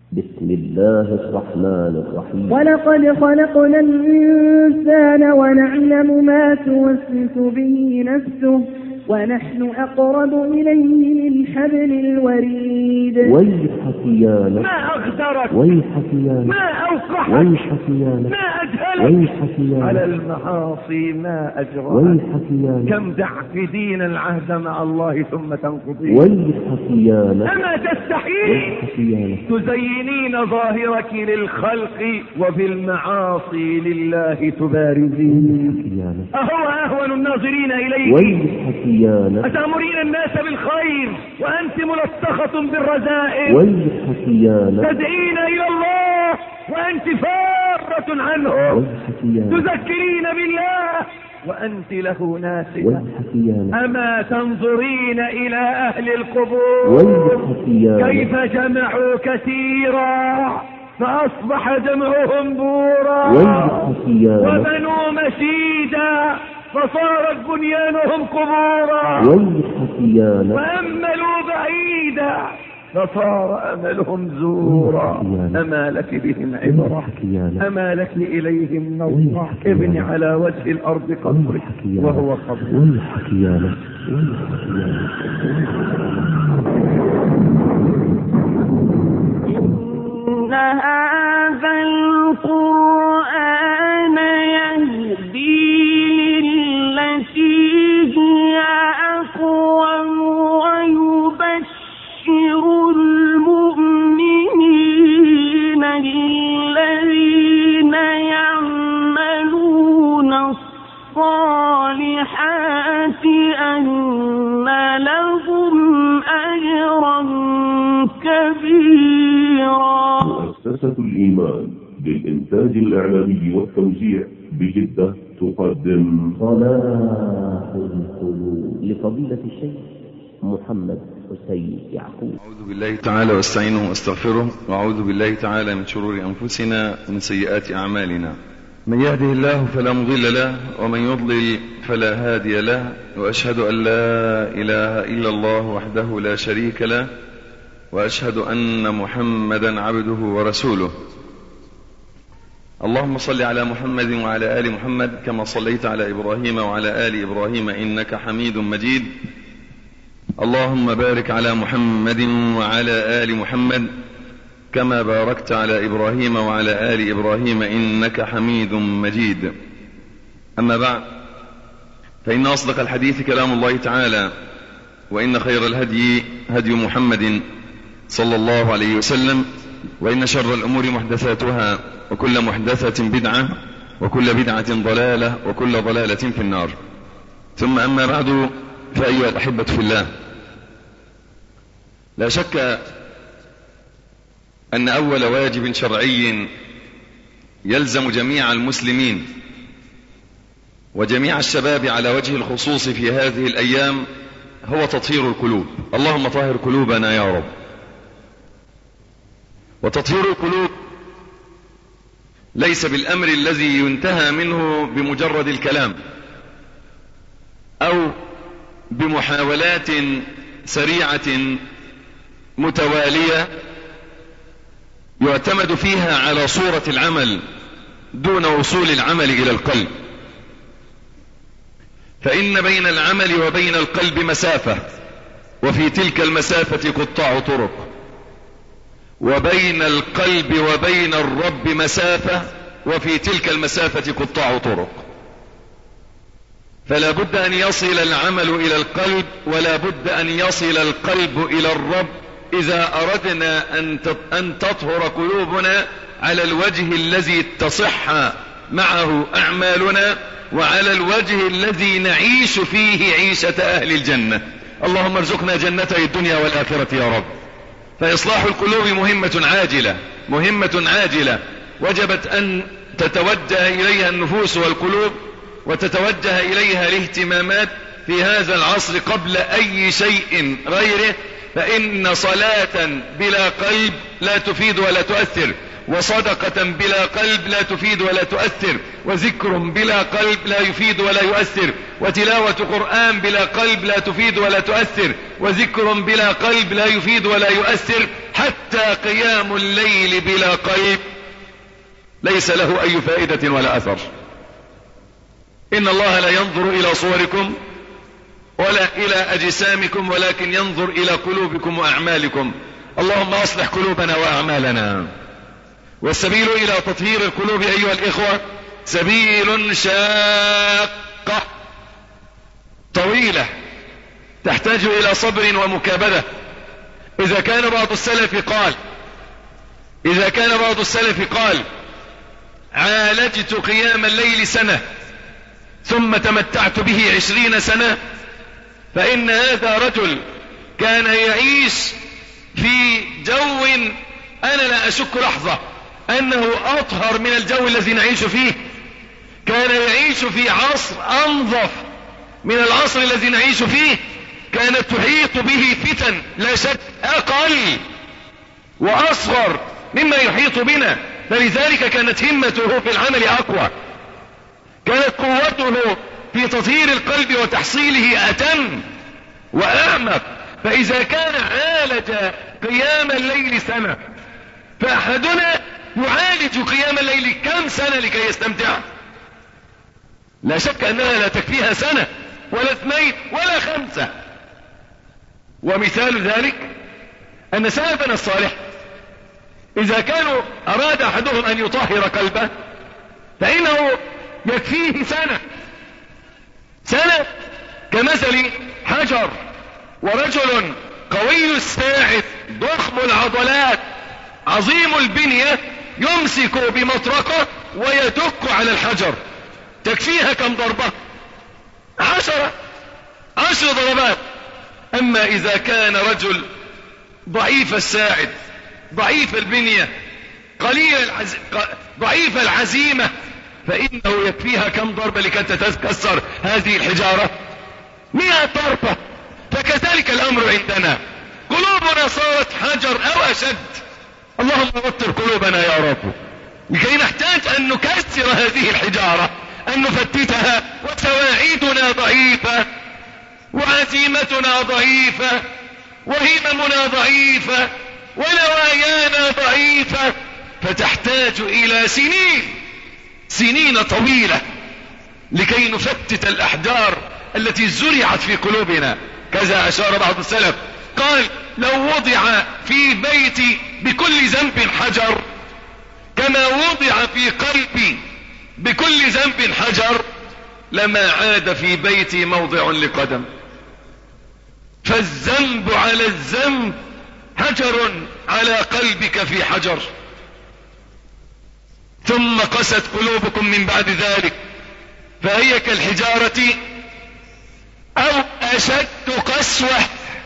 بسم الله الرحمن الرحيم. ولقد خلقنا الإنسان ونعلم ما توسوس به نفسه ونحن أقرب إليه من حبل الوريد. ويحك يا نفس ما أغدرك، ويحك يا نفس ما أوقحك، ويحك يا نفس ما أجهلك ويحك يا على نفس المعاصي، ما أجرأك. ويحك يا نفس كم تعقدين العهد مع الله ثم تنقضين. ويحك يا نفس أما تستحيين ويحك يا نفس تزينين ظاهرك للخلق وبالمعاصي لله تبارزين. ويحك يا نفس أهو أهون الناظرين إليك؟ ويحك يا نفس أتأمرين الناس بالخير وأنت ملصقة بالرذائل؟ ويحك يا نفس تدعين إلى الله وأنت فارة عنه؟ ويحك يا نفس تذكرين بالله وأنت له ناسية؟ ويحك يا نفس أما تنظرين إلى أهل القبور ويحك يا كيف نفس جمعوا كثيرا فأصبح جمعهم بورا، ويحك يا نفس وبنوا مشيدا فصارت بنيانهم قبورا، ويحك يا نفس وأملوا بعيدا فصار أملهم زورا. أما لك بهم عبرة، ويحك يا نفس أما لك إليهم نظرة. ابن على وجه الأرض قبرك وهو قبر. ويحك يا نفس ويحك يا نفس. إن هذا القرآن يهدي للتي هي أقوم ويبشر المؤمنين الذين يعملون الصالحات أن لهم أجرا كبيرا. مؤسسة الإيمان للإنتاج الإعلامي والتوزيع بجدة تقدم صلاح القلوب لفضيلة الشيخ محمد حسين يعقوب. أعوذ بالله تعالى واستعينه واستغفره، وأعوذ بالله تعالى من شرور أنفسنا ومن سيئات أعمالنا. من يهده الله فلا مضل له، ومن يضلل فلا هادي له، وأشهد أن لا إله إلا الله وحده لا شريك له، وأشهد أن محمدا عبده ورسوله. اللهم صل على محمد وعلى آل محمد كما صليت على إبراهيم وعلى آل إبراهيم إنك حميد مجيد. اللهم بارك على محمد وعلى آل محمد كما باركت على إبراهيم وعلى آل إبراهيم إنك حميد مجيد. أما بعد، فإن أصدق الحديث كلام الله تعالى، وإن خير الهدي هدي محمد صلى الله عليه وسلم، وإن شر الأمور محدثاتها، وكل محدثة بدعة، وكل بدعة ضلالة، وكل ضلالة في النار. ثم أما بعد، فأيها الأحبة في الله، لا شك أن أول واجب شرعي يلزم جميع المسلمين وجميع الشباب على وجه الخصوص في هذه الأيام هو تطهير القلوب. اللهم طهر قلوبنا يا رب. وتطهير القلوب ليس بالأمر الذي ينتهى منه بمجرد الكلام أو بمحاولات سريعة متوالية يعتمد فيها على صورة العمل دون وصول العمل إلى القلب. فإن بين العمل وبين القلب مسافة، وفي تلك المسافة قطاع طرق، وبين القلب وبين الرب مسافة، وفي تلك المسافة قطاع طرق. فلا بد أن يصل العمل إلى القلب، ولا بد أن يصل القلب إلى الرب إذا أردنا أن تطهر قلوبنا على الوجه الذي تصح معه أعمالنا، وعلى الوجه الذي نعيش فيه عيشة أهل الجنة. اللهم ارزقنا جنتي الدنيا والآخرة يا رب. فإصلاح القلوب مهمة عاجلة وجبت أن تتوجه إليها النفوس والقلوب، وتتوجه إليها الاهتمامات في هذا العصر قبل أي شيء غيره. فإن صلاة بلا قلب لا تفيد ولا تؤثر، وصدقة بلا قلب لا تفيد ولا تؤثر، وذكر بلا قلب لا يفيد ولا يؤثر، وتلاوة قرآن بلا قلب لا تفيد ولا تؤثر، وذكر بلا قلب لا يفيد ولا يؤثر، حتى قيام الليل بلا قلب ليس له أي فائدة ولا أثر. إن الله لا ينظر إلى صوركم ولا إلى أجسامكم ولكن ينظر إلى قلوبكم وأعمالكم. اللهم أصلح قلوبنا وأعمالنا. والسبيل إلى تطهير القلوب أيها الإخوة سبيل شاقة طويلة تحتاج إلى صبر ومكابدة. إذا كان بعض السلف قال عالجت قيام الليل سنة ثم تمتعت به 20 سنة، فإن هذا رجل كان يعيش في جو أنا لا أشك لحظة أنه أطهر من الجو الذي نعيش فيه. كان يعيش في عصر أنظف من العصر الذي نعيش فيه. كانت تحيط به فتن لا شك أقل وأصغر مما يحيط بنا، فلذلك كانت همته في العمل أقوى، كانت قوته في تطهير القلب وتحصيله أتم وأعمق. فإذا كان عالج قيام الليل سنة، فأحدنا يعالج قيام الليل كم سنة لكي يستمتع؟ لا شك أنها لا تكفيها سنة ولا 2 ولا 5. ومثال ذلك أن سلفنا الصالح إذا كانوا أراد أحدهم أن يطهر قلبه فإنه يكفيه سنة كمثل حجر ورجل قوي الساعد ضخم العضلات عظيم البنية يمسك بمطرقة ويدق على الحجر، تكفيها كم ضربة؟ 10 ضربات. أما إذا كان رجل ضعيف الساعد ضعيف البنية ضعيف العزيمة فإنه يكفيها كم ضربة لكي تتكسر هذه الحجارة؟ 100 ضربة. فكذلك الأمر عندنا، قلوبنا صارت حجر أو أشد. اللهم وطر قلوبنا يا رب لكي نحتاج أن نكسر هذه الحجارة، أن نفتتها، وسواعيدنا ضعيفة وعزيمتنا ضعيفة وهممنا ضعيفة ونوايانا ضعيفة، فتحتاج إلى سنين طويلة لكي نفتت الأحجار التي زرعت في قلوبنا. كذا أشار بعض السلف قال لو وضع في بيتي بكل ذنب حجر كما وضع في قلبي بكل ذنب حجر لما عاد في بيتي موضع لقدم. فالذنب على الذنب حجر على قلبك في حجر. ثم قست قلوبكم من بعد ذلك فهي كالحجارة أو أشد قسوة.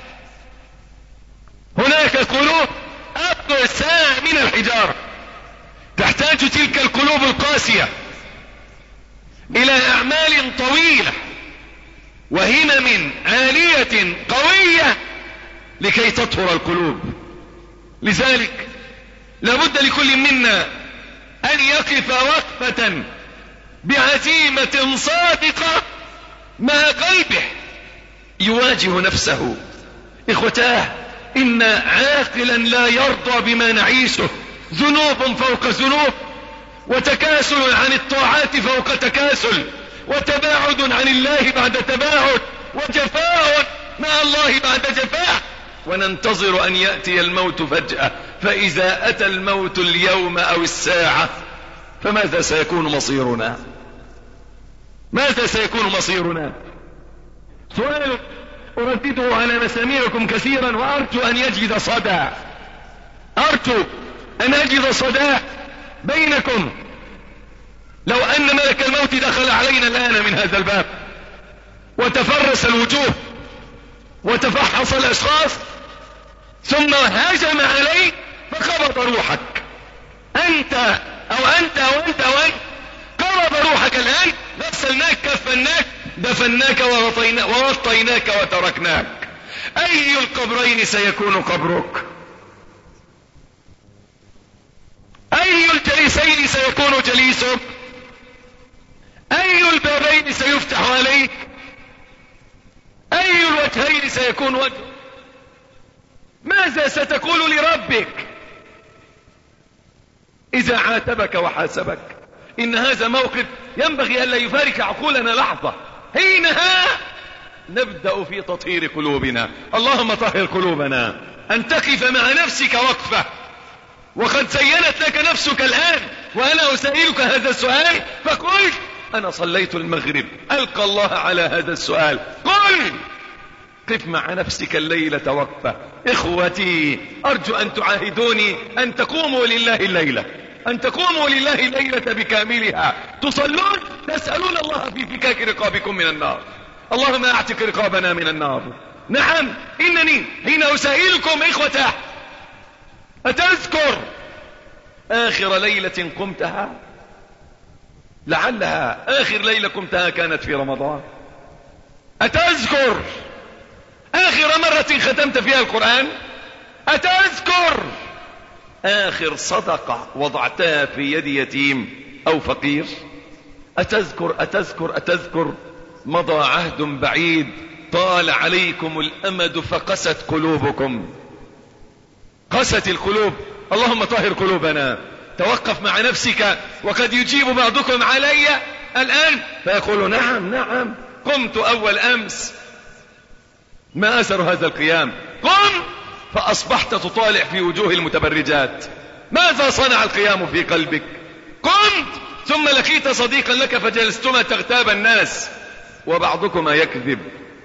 هناك قلوب أقسى من الحجارة، تحتاج تلك القلوب القاسية إلى أعمال طويلة وهمم عالية قوية لكي تطهر القلوب. لذلك لابد لكل منا أن يقف وقفة بعزيمة صادقة مع قلبه يواجه نفسه. إخوتاه، إن عاقلا لا يرضى بما نعيشه، ذنوب فوق ذنوب، وتكاسل عن الطاعات فوق تكاسل، وتباعد عن الله بعد تباعد، وجفاء مع الله بعد جفاء، وننتظر أن يأتي الموت فجأة. فإذا أتى الموت اليوم أو الساعة فماذا سيكون مصيرنا؟ ماذا سيكون مصيرنا؟ سؤال أردده على مسامعكم كثيرا وأرجو أن يجد صدى، أرجو أن أجد صدى بينكم. لو أن ملك الموت دخل علينا الآن من هذا الباب وتفرس الوجوه وتفحص الأشخاص ثم هجم عليك فقبض روحك، أنت أو أنت أو أنت أو أنت، قبض روحك الآن، غسلناك كفناك دفناك وغطيناك وتركناك. أي القبرين سيكون قبرك؟ أي الوجهين سيكون جليسك؟ أي البابين سيفتح عليك؟ أي الوجهين سيكون وجهك؟ ماذا ستقول لربك إذا عاتبك وحاسبك؟ إن هذا موقف ينبغي ألا يفارق عقولنا لحظة. حينها نبدأ في تطهير قلوبنا. اللهم طهر قلوبنا. أن تقف مع نفسك وقفة، وقد زينت لك نفسك الآن وأنا أسألك هذا السؤال، فقل أنا صليت المغرب، ألقى الله على هذا السؤال. قل قف مع نفسك الليلة وقفة. إخوتي أرجو أن تعاهدوني أن تقوموا لله الليلة، أن تقوموا لله الليلة بكاملها، تصلون تسألون الله في فكاك رقابكم من النار. اللهم أعتق رقابنا من النار. نعم، إنني حين أسائلكم إخوة، أتذكر آخر ليلة قمتها؟ لعلها آخر ليلة قمتها كانت في رمضان. أتذكر آخر مرة ختمت فيها القرآن؟ أتذكر آخر صدقة وضعتها في يد يتيم أو فقير؟ أتذكر مضى عهد بعيد طال عليكم الأمد فقست قلوبكم، قست القلوب. اللهم طهر قلوبنا. توقف مع نفسك، وقد يجيب بعضكم علي الآن فيقول نعم قمت أول أمس. ما أثر هذا القيام؟ قم فأصبحت تطالع في وجوه المتبرجات. ماذا صنع القيام في قلبك؟ قمت ثم لقيت صديقا لك فجلستما تغتاب الناس وبعضكما يكذب.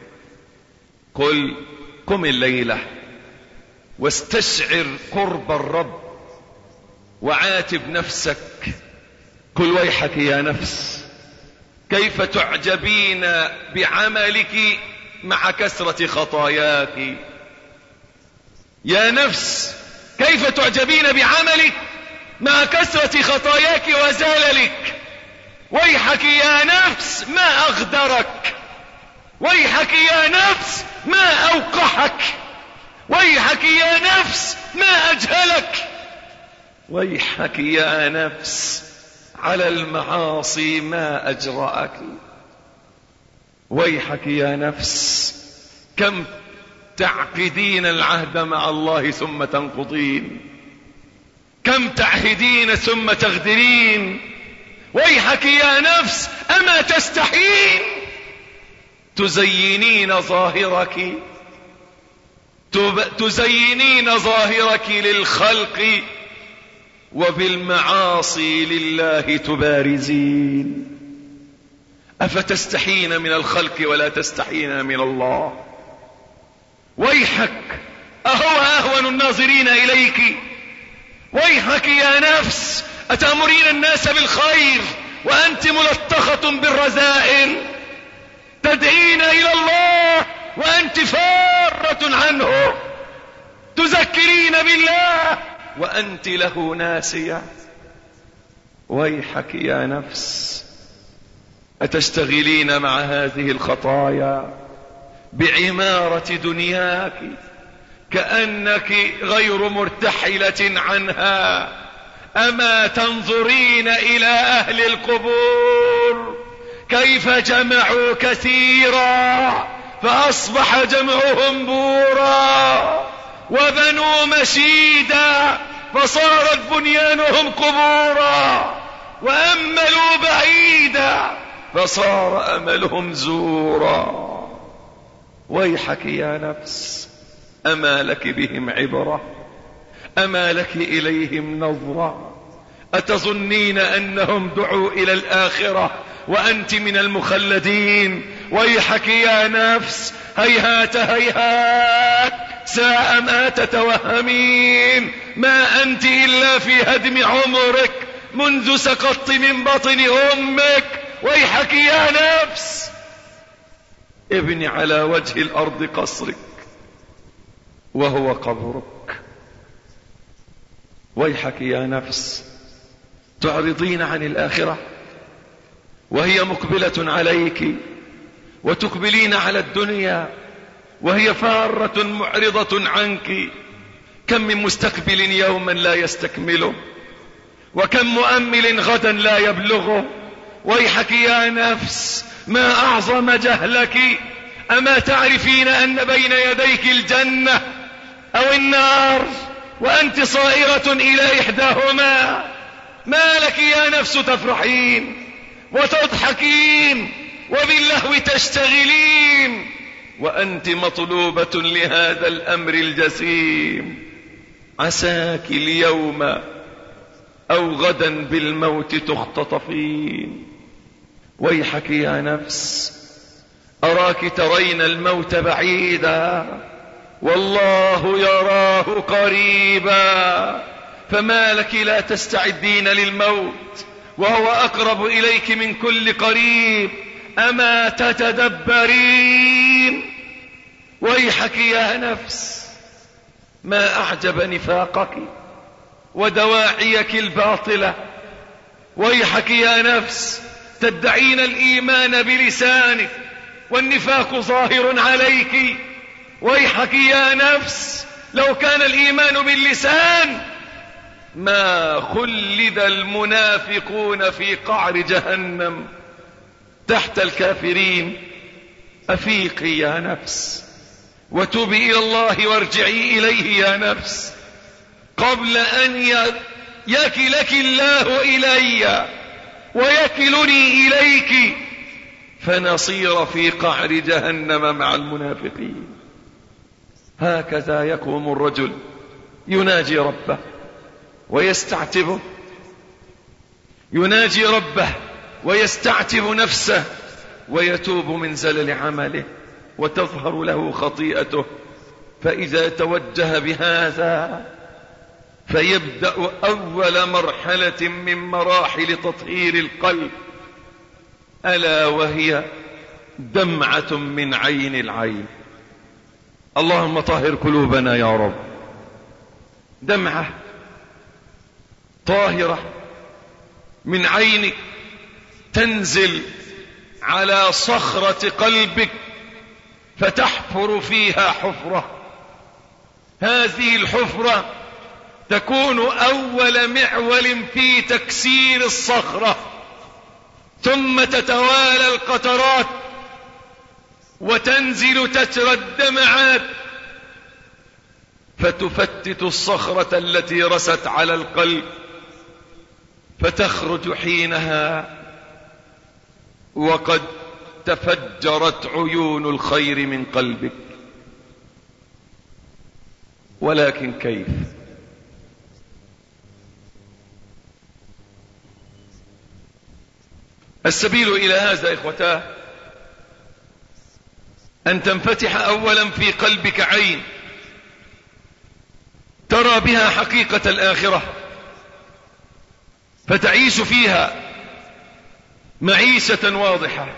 قم الليلة واستشعر قرب الرب وعاتب نفسك. قل ويحك يا نفس، كيف تعجبين بعملك مع كثرة خطاياك؟ يا نفس كيف تعجبين بعملك مع كثرة خطاياك وزللك؟ ويحك يا نفس ما أغدرك، ويحك يا نفس ما أوقحك، ويحك يا نفس ما أجهلك، ويحك يا نفس على المعاصي ما أجرأك. ويحك يا نفس كم تعقدين العهد مع الله ثم تنقضين، كم تعهدين ثم تغدرين. ويحك يا نفس أما تستحين تزينين ظاهرك للخلق وبالمعاصي لله تبارزين. أفتستحين من الخلق ولا تستحين من الله؟ ويحك أهو أهون الناظرين إليك. ويحك يا نفس أتأمرين الناس بالخير وأنت ملطخة بالرذائل، تدعين إلى الله وأنت فارة عنه، تذكرين بالله وأنت له ناسية. ويحك يا نفس أتشتغلين مع هذه الخطايا بعمارة دنياك كأنك غير مرتحلة عنها؟ أما تنظرين إلى أهل القبور كيف جمعوا كثيرا فأصبح جمعهم بورا، وبنوا مشيدا فصارت بنيانهم قبورا، وأملوا بعيدا فصار أملهم زورا. ويحك يا نفس أما لك بهم عبرة؟ أما لك إليهم نظرة؟ أتظنين أنهم دعوا إلى الآخرة وأنت من المخلدين؟ ويحك يا نفس هيهات هيهات ساء ما تتوهمين. ما أنت إلا في هدم عمرك منذ سقطت من بطن أمك. ويحك يا نفس ابني على وجه الأرض قصرك وهو قبرك. ويحك يا نفس تعرضين عن الآخرة وهي مقبلة عليك، وتقبلين على الدنيا وهي فارة معرضة عنك. كم من مستقبل يوما لا يستكمله، وكم مؤمل غدا لا يبلغه. ويحك يا نفس ما أعظم جهلك، أما تعرفين أن بين يديك الجنة أو النار وأنت صائرة إلى إحداهما؟ ما لك يا نفس تفرحين وتضحكين وباللهو تشتغلين وأنت مطلوبة لهذا الأمر الجسيم؟ عساك اليوم أو غدا بالموت تختطفين. ويحك يا نفس، أراك ترين الموت بعيدا والله يراه قريبا، فما لك لا تستعدين للموت وهو أقرب إليك من كل قريب؟ أما تتدبرين؟ ويحك يا نفس، ما أعجب نفاقك ودواعيك الباطلة. ويحك يا نفس، تدعين الإيمان بلسانك والنفاق ظاهر عليك. ويحك يا نفس، لو كان الإيمان باللسان ما خلد المنافقون في قعر جهنم تحت الكافرين. أفيقي يا نفس وتوبي إلى الله وارجعي إليه يا نفس قبل أن يكلك الله إلي ويكلني إليك فنصير في قعر جهنم مع المنافقين. هكذا يقوم الرجل يناجي ربه ويستعتبه، يناجي ربه ويستعتب نفسه ويتوب من زلل عمله وتظهر له خطيئته. فإذا توجه بهذا فيبدأ أول مرحلة من مراحل تطهير القلب، ألا وهي دمعة من عين العين. اللهم طهر قلوبنا يا رب. دمعة طاهرة من عينك تنزل على صخرة قلبك فتحفر فيها حفرة. هذه الحفرة تكون أول معول في تكسير الصخرة، ثم تتوالى القطرات وتنزل تترى الدمعات فتفتت الصخرة التي رست على القلب، فتخرج حينها وقد تفجرت عيون الخير من قلبك. ولكن كيف؟ السبيل إلى هذا إخوتاه أن تنفتح أولا في قلبك عين ترى بها حقيقة الآخرة فتعيش فيها معيشة واضحة.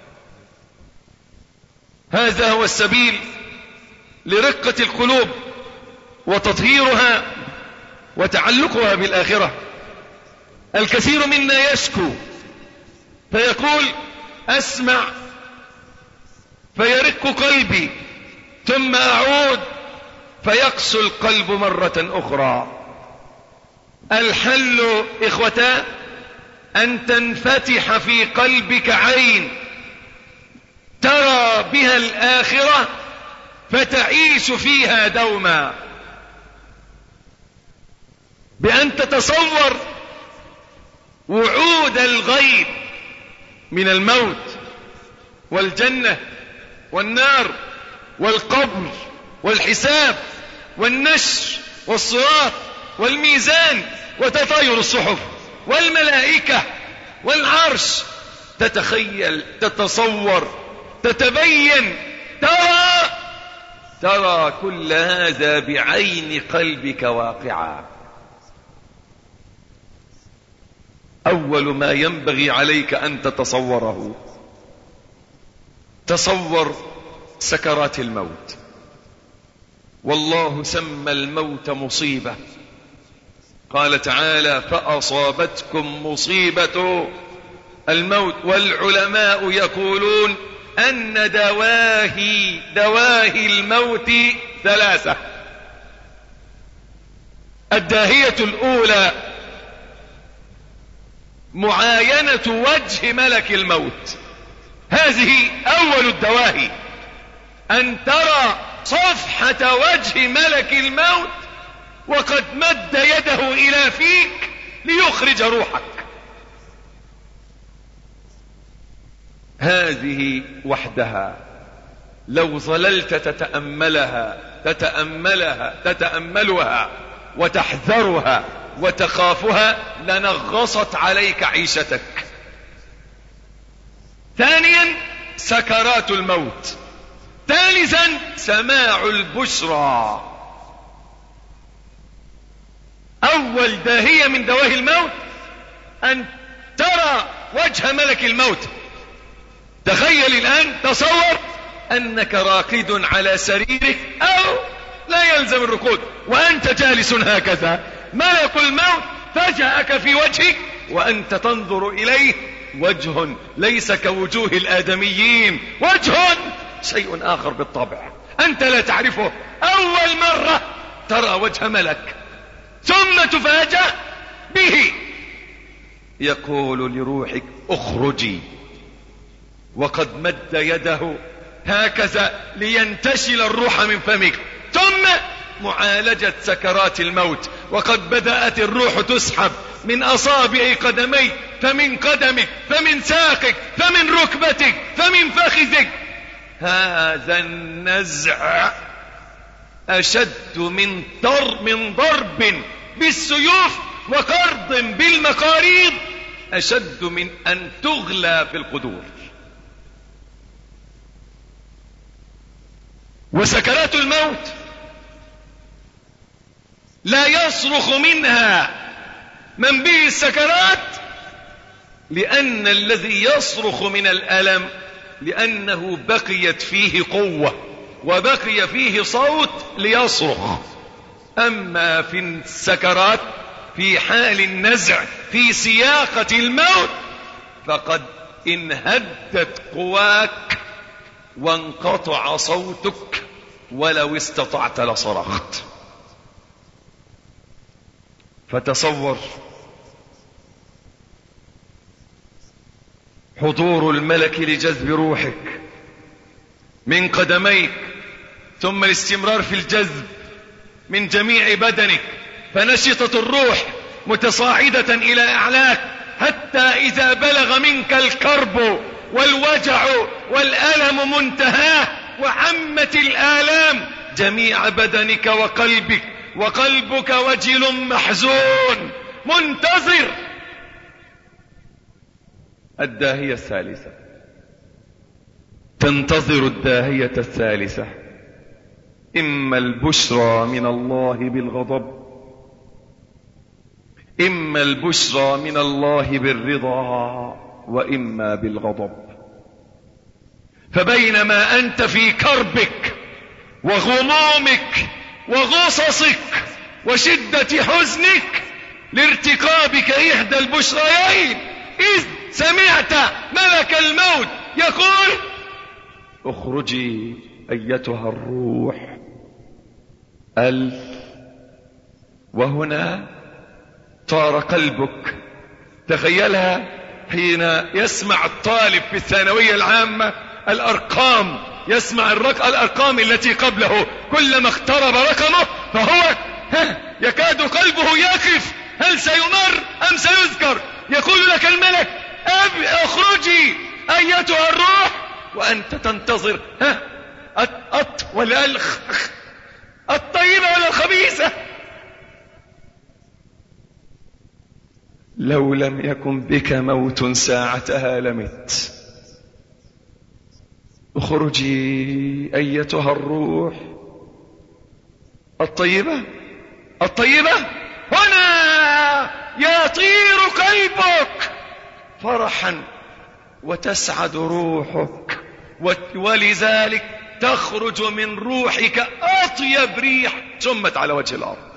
هذا هو السبيل لرقة القلوب وتطهيرها وتعلقها بالآخرة. الكثير منا يشكو فيقول أسمع فيرق قلبي ثم أعود فيقسو القلب مرة أخرى. الحل إخوتا أن تنفتح في قلبك عين ترى بها الآخرة فتعيش فيها دوما، بأن تتصور وعود الغيب من الموت والجنة والنار والقبر والحساب والنشر والصراط والميزان وتطاير الصحف والملائكة والعرش. تتخيل، تتصور، تتبين، ترى كل هذا بعين قلبك واقعا. أول ما ينبغي عليك أن تتصوره، تصور سكرات الموت. والله سمى الموت مصيبة، قال تعالى فأصابتكم مصيبة الموت. والعلماء يقولون أن دواهي الموت ثلاثة. الداهية الأولى معاينة وجه ملك الموت. هذه أول الدواهي، أن ترى صفحة وجه ملك الموت وقد مد يده إلى فيك ليخرج روحك. هذه وحدها لو ظللت تتأملها وتحذرها وتخافها لنغصت عليك عيشتك. ثانيا سكرات الموت. ثالثا سماع البشرى. أول داهية من دواهي الموت أن ترى وجه ملك الموت. تخيل الآن، تصور أنك راقد على سريرك أو لا يلزم الركود وأنت جالس هكذا، ملك الموت فجأك في وجهك وأنت تنظر إليه، وجه ليس كوجوه الآدميين، وجه شيء آخر بالطبع أنت لا تعرفه. أول مرة ترى وجه ملك ثم تفاجأ به يقول لروحك اخرجي، وقد مد يده هكذا لينتشل الروح من فمك. ثم معالجة سكرات الموت، وقد بدأت الروح تسحب من أصابع قدميك، فمن قدمك، فمن ساقك، فمن ركبتك، فمن فخذك. هذا النزع أشد من ضرب بالسيوف وقرض بالمقاريض، أشد من أن تغلى في القدور. وسكرات الموت لا يصرخ منها من به السكرات، لأن الذي يصرخ من الألم لأنه بقيت فيه قوة وبقي فيه صوت ليصرخ. أما في السكرات في حال النزع في سياقة الموت فقد انهدت قواك وانقطع صوتك، ولو استطعت لصرخت. فتصور حضور الملك لجذب روحك من قدميك، ثم الاستمرار في الجذب من جميع بدنك، فنشطت الروح متصاعدة إلى أعلاك، حتى إذا بلغ منك الكرب والوجع والألم منتهاه وعمت الآلام جميع بدنك وقلبك، وقلبك وجل محزون منتظر الداهية الثالثة. تنتظر الداهية الثالثة، إما البشرى من الله بالغضب، إما البشرى من الله بالرضا، وإما بالغضب. فبينما أنت في كربك وغمومك وغصصك وشدة حزنك لارتقابك إحدى البشريين، إذ سمعت ملك الموت يقول اخرجي أيتها الروح وهنا طار قلبك. تخيلها حين يسمع الطالب في الثانوية العامة الأرقام، يسمع الأرقام التي قبله، كلما اقترب رقمه فهو يكاد قلبه يقف، هل سيمر أم سيذكر؟ يقول لك الملك اخرجي أيتها الروح، وأنت تنتظر ولا الطيبة ولا الخبيثة. لو لم يكن بك موت ساعتها لمت. اخرجي أيتها الروح الطيبة هنا يطير قلبك فرحا وتسعد روحك، ولذلك تخرج من روحك أطيب ريح سمت على وجه الأرض.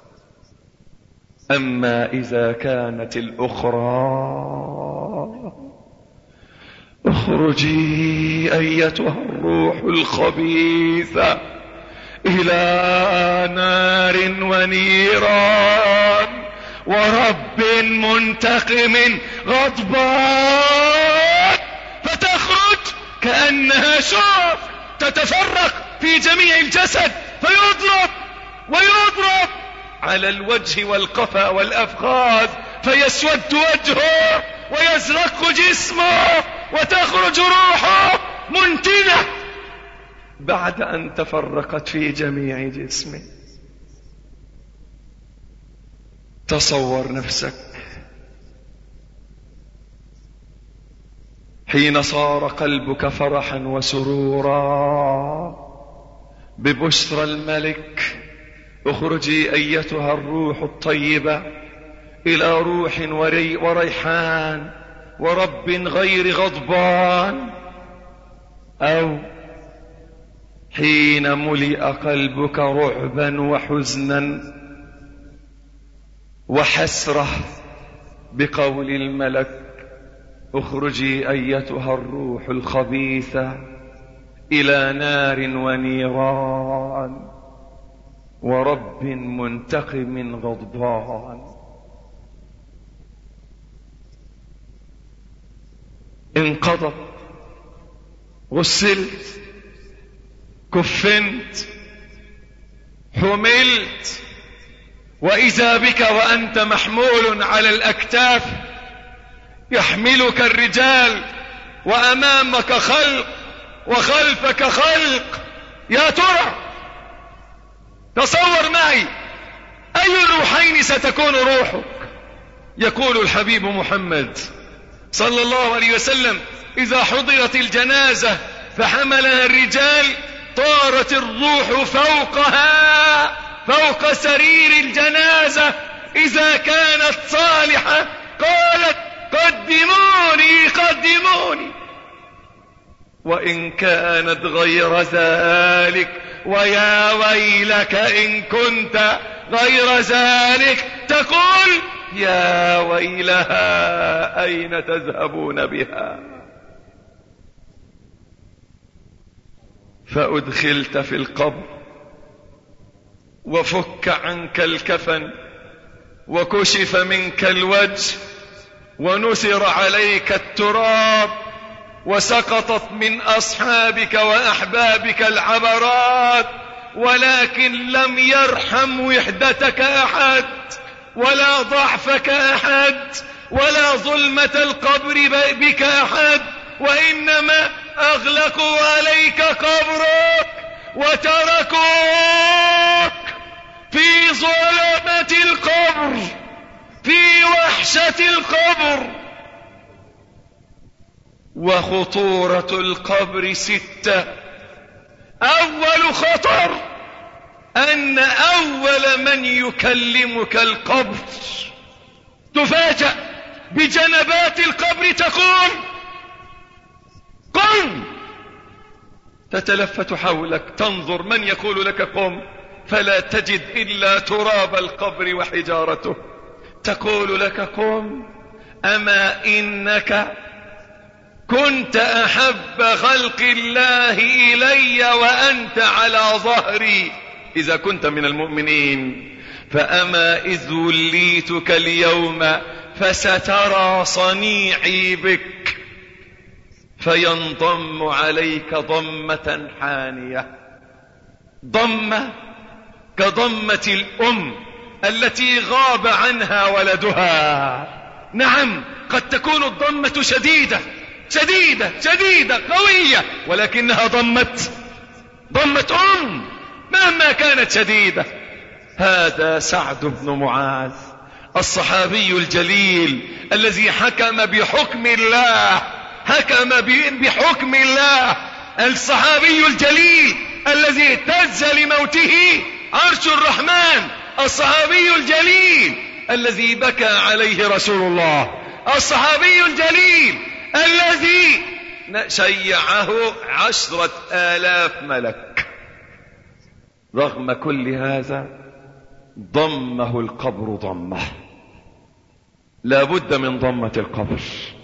أما إذا كانت الأخرى اخرجي أيتها الروح الخبيثة إلى نار ونيران ورب منتقم غضبان، فتخرج كأنها شوك تتفرق في جميع الجسد، فيضرب ويضرب على الوجه والقفا والأفخاذ، فيسود وجهه ويزرق جسمه، وتخرج روحه منتنة بعد أن تفرقت في جميع جسمه. تصور نفسك حين صار قلبك فرحا وسرورا ببشرى الملك: اخرجي أيتها الروح الطيبة إلى روح وريحان ورب غير غضبان. أو حين ملئ قلبك رعبا وحزنا وحسرة بقول الملك: اخرجي أيتها الروح الخبيثة إلى نار ونيران ورب منتقم غضبان. انقضت، غسلت، كفنت، حملت، وإذا بك وأنت محمول على الأكتاف، يحملك الرجال، وأمامك خلق وخلفك خلق. يا ترى تصور معي أي الروحين ستكون روحك؟ يقول الحبيب محمد صلى الله عليه وسلم: إذا حضرت الجنازة فحملها الرجال طارت الروح فوقها، فوق سرير الجنازة. إذا كانت صالحة قالت: قدموني قدموني. وإن كانت غير ذلك: ويا ويلك إن كنت غير ذلك، تقول: يا ويلها أين تذهبون بها؟ فأدخلت في القبر، وفك عنك الكفن، وكشف منك الوجه، ونثر عليك التراب، وسقطت من أصحابك وأحبابك العبرات، ولكن لم يرحم وحدتك أحد، ولا ضعفك أحد، ولا ظلمة القبر بك أحد، وإنما أغلقوا عليك قبرك وتركوك في ظلمة القبر، في وحشة القبر. وخطورة القبر 6. أول خطر أن أول من يكلمك القبر. تفاجأ بجنبات القبر، تقوم، قم، تتلفت حولك تنظر من يقول لك قم، فلا تجد إلا تراب القبر وحجارته. تقول لك قم، أما إنك كنت أحب خلق الله إلي وأنت على ظهري إذا كنت من المؤمنين، فأما إذ وليتك اليوم فسترى صنيعي بك، فينضم عليك ضمة حانية، ضمة كضمة الأم التي غاب عنها ولدها. نعم، قد تكون الضمة شديدة شديدة شديدة قوية، ولكنها ضمة أم مهما كانت شديدة. هذا سعد بن معاذ الصحابي الجليل الذي حكم بحكم الله، حكم بحكم الله، الصحابي الجليل الذي اهتز لموته عرش الرحمن، الصحابي الجليل الذي بكى عليه رسول الله، الصحابي الجليل الذي شيعه 10,000 ملك. رغم كل هذا ضمه القبر ضمه. لا بد من ضمة القبر.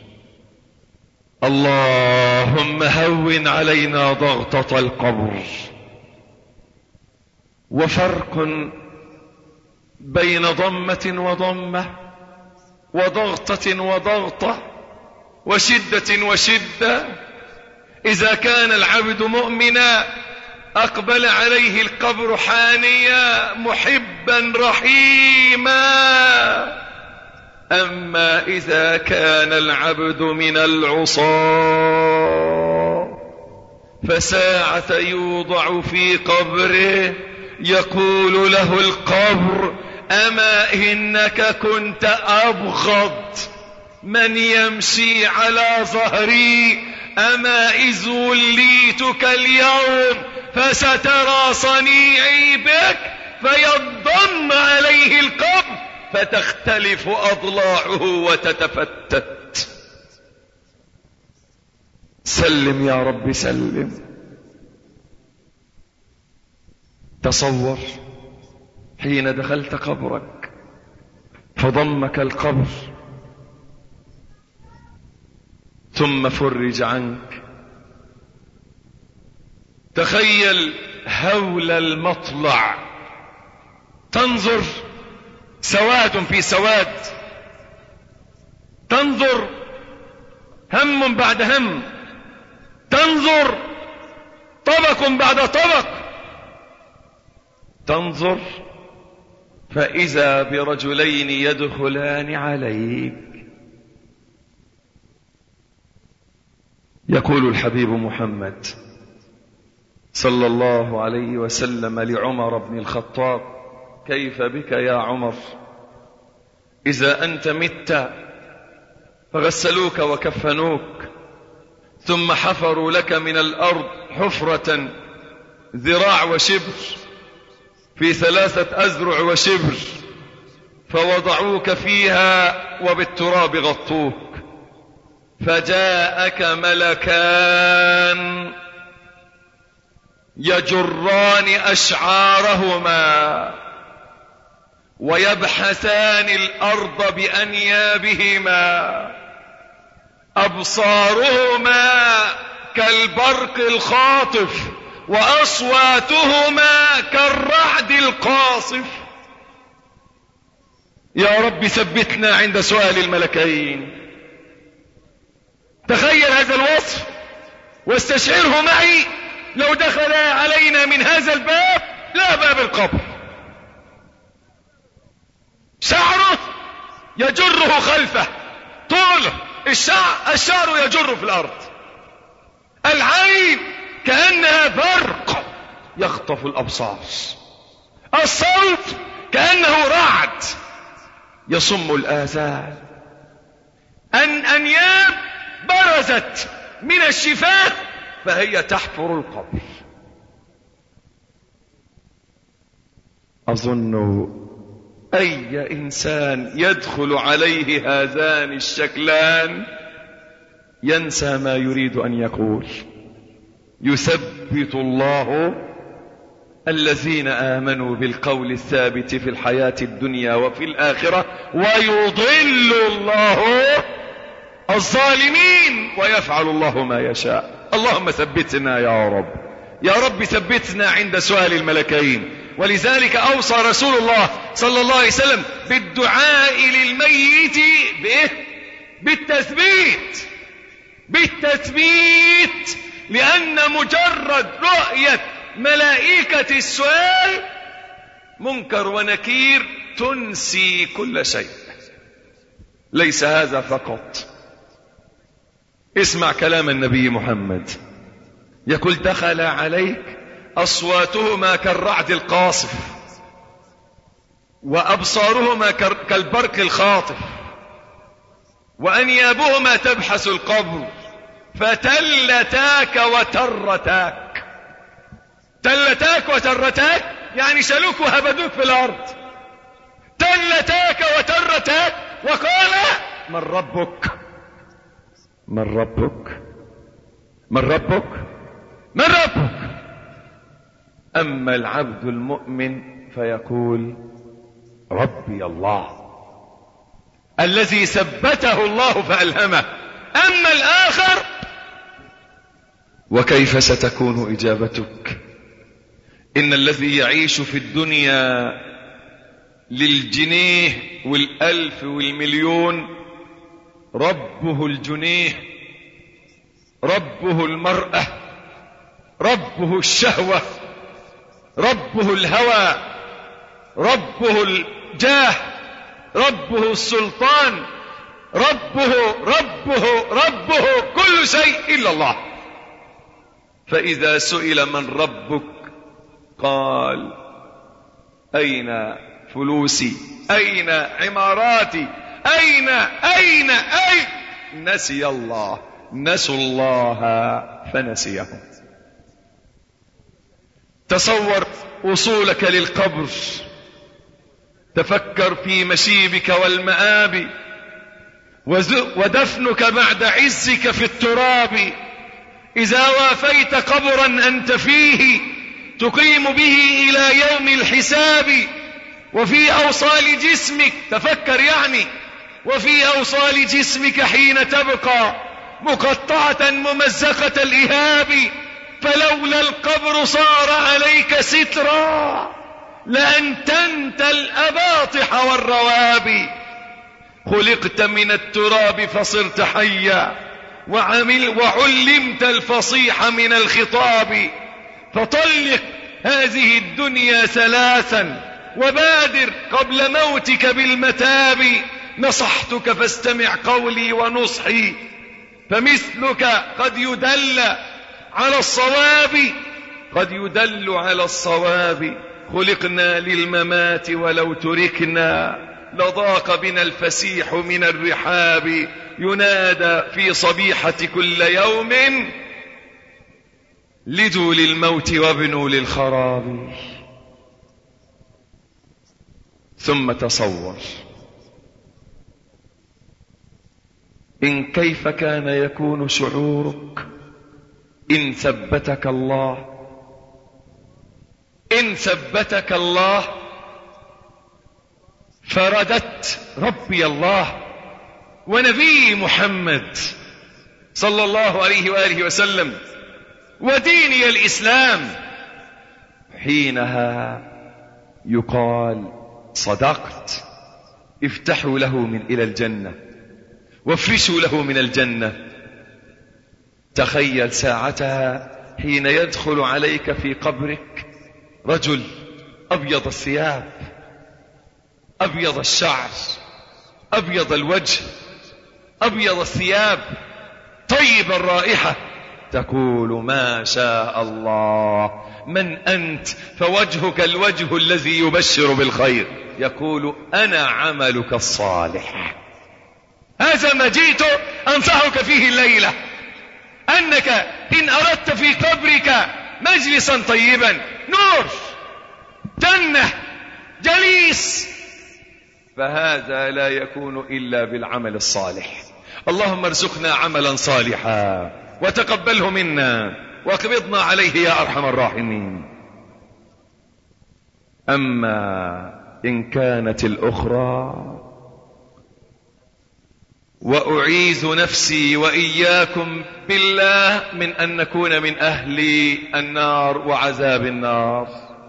اللهم هون علينا ضغطة القبر. وفرق بين ضمة وضمة وضغطة وضغطة وشدة وشدة. إذا كان العبد مؤمنا أقبل عليه القبر حانيا محبا رحيما. أما إذا كان العبد من العصاة فساعة يوضع في قبره يقول له القبر: أما إنك كنت أبغض من يمشي على ظهري، أما إذ وليتك اليوم فسترى صنيعي بك. فيضم عليه القبر فتختلف أضلاعه وتتفتت. سلم يا رب سلم. تصور حين دخلت قبرك فضمك القبر ثم فرج عنك. تخيل هول المطلع، تنظر سواد في سواد، تنظر هم بعد هم، تنظر طبق بعد طبق، تنظر فإذا برجلين يدخلان عليك. يقول الحبيب محمد صلى الله عليه وسلم لعمر بن الخطاب: كيف بك يا عمر إذا أنت مت فغسلوك وكفنوك ثم حفروا لك من الأرض حفرة ذراع وشبر في 3 أذرع وشبر فوضعوك فيها وبالتراب غطوك، فجاءك ملكان يجران أشعارهما ويبحثان الأرض بأنيابهما، أبصارهما كالبرق الخاطف وأصواتهما كالرعد القاصف. يا رب ثبتنا عند سؤال الملكين. تخيل هذا الوصف واستشعره معي لو دخل علينا من هذا الباب، لا باب القبر، شعره يجره خلفه، طوله الشعر يجر في الأرض، العين كأنها برق يخطف الأبصار، الصوت كأنه رعد يصم الآذان، أنياب برزت من الشفاه فهي تحفر القبر. أظن أي إنسان يدخل عليه هذان الشكلان ينسى ما يريد أن يقول. يثبت الله الذين آمنوا بالقول الثابت في الحياة الدنيا وفي الآخرة، ويضل الله الظالمين ويفعل الله ما يشاء. اللهم ثبتنا يا رب، يا رب ثبتنا عند سؤال الملكين. ولذلك أوصى رسول الله صلى الله عليه وسلم بالدعاء للميت بالتثبيت، لأن مجرد رؤية ملائكة السؤال منكر ونكير تنسي كل شيء. ليس هذا فقط، اسمع كلام النبي محمد، يقول: دخل عليك أصواتهما كالرعد القاصف وأبصارهما كالبرق الخاطف وأنيابهما تبحث القبر، فتلتاك وترتاك. تلتاك وترتاك يعني شالوك وهبدوك في الأرض. تلتاك وترتاك وقال: من ربك؟ من ربك؟ من ربك؟ من ربك؟ أما العبد المؤمن فيقول: ربي الله الذي ثبته الله فألهمه. أما الآخر وكيف ستكون إجابتك؟ إن الذي يعيش في الدنيا للجنيه والألف والمليون ربه الجنيه، ربه المرأة، ربه الشهوة، ربه الهوى، ربه الجاه، ربه السلطان، ربه كل شيء إلا الله. فإذا سئل من ربك قال أين فلوسي، أين عماراتي، أين نسي الله، نسوا الله فنسيهم. تصور وصولك للقبر، تفكر في مشيبك والمآب، ودفنك بعد عزك في التراب. إذا وافيت قبرا أنت فيه تقيم به إلى يوم الحساب. وفي أوصال جسمك، تفكر يعني، وفي أوصال جسمك حين تبقى مقطعة ممزقة الإهاب، فلولا القبر صار عليك سترا لأنتنت الأباطح والرواب. خلقت من التراب فصرت حيا، وعلمت الفصيح من الخطاب. فطلق هذه الدنيا ثلاثا وبادر قبل موتك بالمتاب. نصحتك فاستمع قولي ونصحي، فمثلك قد يدل على الصواب. خلقنا للممات ولو تركنا لضاق بنا الفسيح من الرحاب. ينادى في صبيحة كل يوم لدوا للموت وابنوا للخراب. ثم تصور إن كيف كان يكون شعورك إن ثبتك الله فرددت ربي الله ونبي محمد صلى الله عليه وآله وسلم وديني الإسلام. حينها يقال صدقت، افتحوا له من إلى الجنة وافرشوا له من الجنة. تخيل ساعتها حين يدخل عليك في قبرك رجل أبيض الثياب، أبيض الشعر، أبيض الوجه، أبيض الثياب، طيب الرائحة. تقول ما شاء الله، من أنت؟ فوجهك الوجه الذي يبشر بالخير. يقول أنا عملك الصالح. هذا ما جئت أنصحك فيه الليلة، أنك إن أردت في قبرك مجلسا طيبا، نور، جنة، جليس، فهذا لا يكون إلا بالعمل الصالح. اللهم ارزقنا عملا صالحا وتقبله منا واقبضنا عليه يا أرحم الراحمين. أما إن كانت الأخرى، وأعيذ نفسي وإياكم بالله من أن نكون من أهل النار وعذاب النار.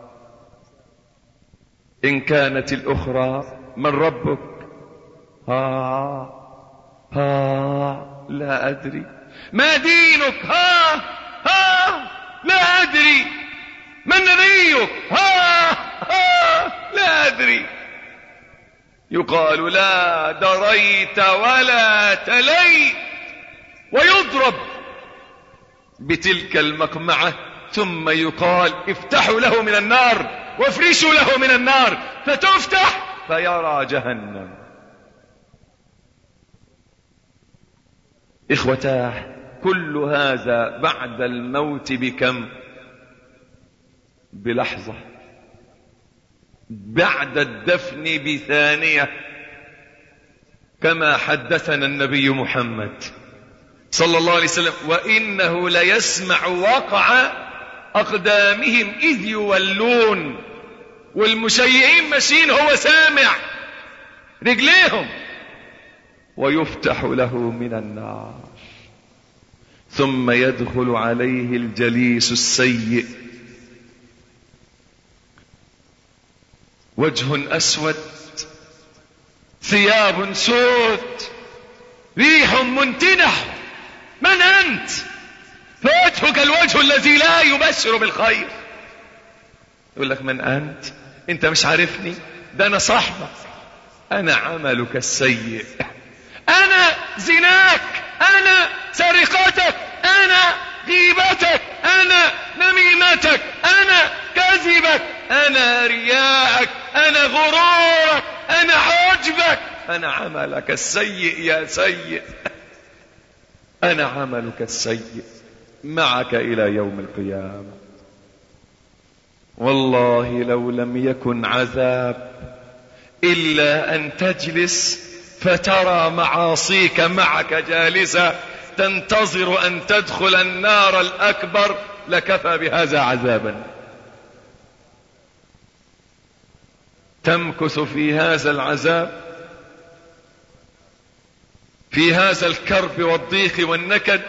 إن كانت الأخرى من ربك؟ لا أدري. ما دينك؟ لا أدري. من نبيك؟ لا أدري. يقال لا دريت ولا تليت، ويضرب بتلك المقمعة، ثم يقال افتحوا له من النار وافرشوا له من النار، فتفتح فيرى جهنم. إخوتاه، كل هذا بعد الموت بكم؟ بلحظة. بعد الدفن بثانية، كما حدثنا النبي محمد صلى الله عليه وسلم: وإنه ليسمع وقع أقدامهم إذ يولون. والمشيعين ماشيين هو سامع رجليهم. ويفتح له من النار، ثم يدخل عليه الجليس السيء وجه أسود، ثياب سود، ريح منتنة. من أنت؟ فوجهك الوجه الذي لا يبشر بالخير. يقول لك من أنت؟ أنت مش عارفني، ده أنا صاحبك، أنا عملك السيء، أنا زناك، أنا سرقتك، أنا غيبتك، أنا نميمتك، أنا كذبك، أنا رياءك، أنا غرورك، أنا عجبك، أنا عملك السيء يا سيء، أنا عملك السيء معك إلى يوم القيامة. والله لو لم يكن عذاب إلا أن تجلس فترى معاصيك معك جالسة تنتظر أن تدخل النار الأكبر لكفى بهذا عذابا. تمكث في هذا العذاب، في هذا الكرب والضيق والنكد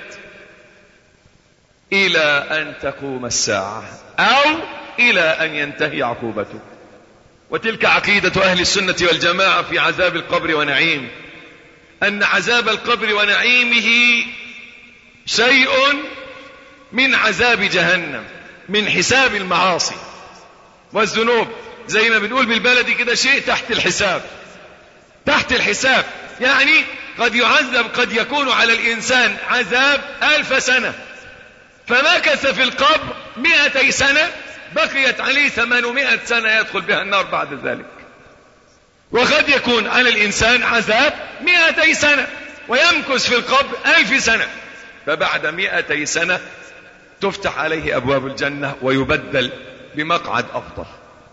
إلى أن تقوم الساعة أو إلى أن ينتهي عقوبته. وتلك عقيدة أهل السنة والجماعة في عذاب القبر ونعيم، أن عذاب القبر ونعيمه شيء من عذاب جهنم، من حساب المعاصي والذنوب، زي ما بنقول بالبلدي كده، شيء تحت الحساب. تحت الحساب يعني قد يعذب، قد يكون على الإنسان عذاب 1000 سنة، فمكث في القبر 200 سنة، بقيت عليه 800 سنة يدخل بها النار بعد ذلك. وقد يكون على الإنسان عذاب 200 سنة ويمكث في القبر 1000 سنة، فبعد 200 سنة تفتح عليه أبواب الجنة ويبدل بمقعد أفضل.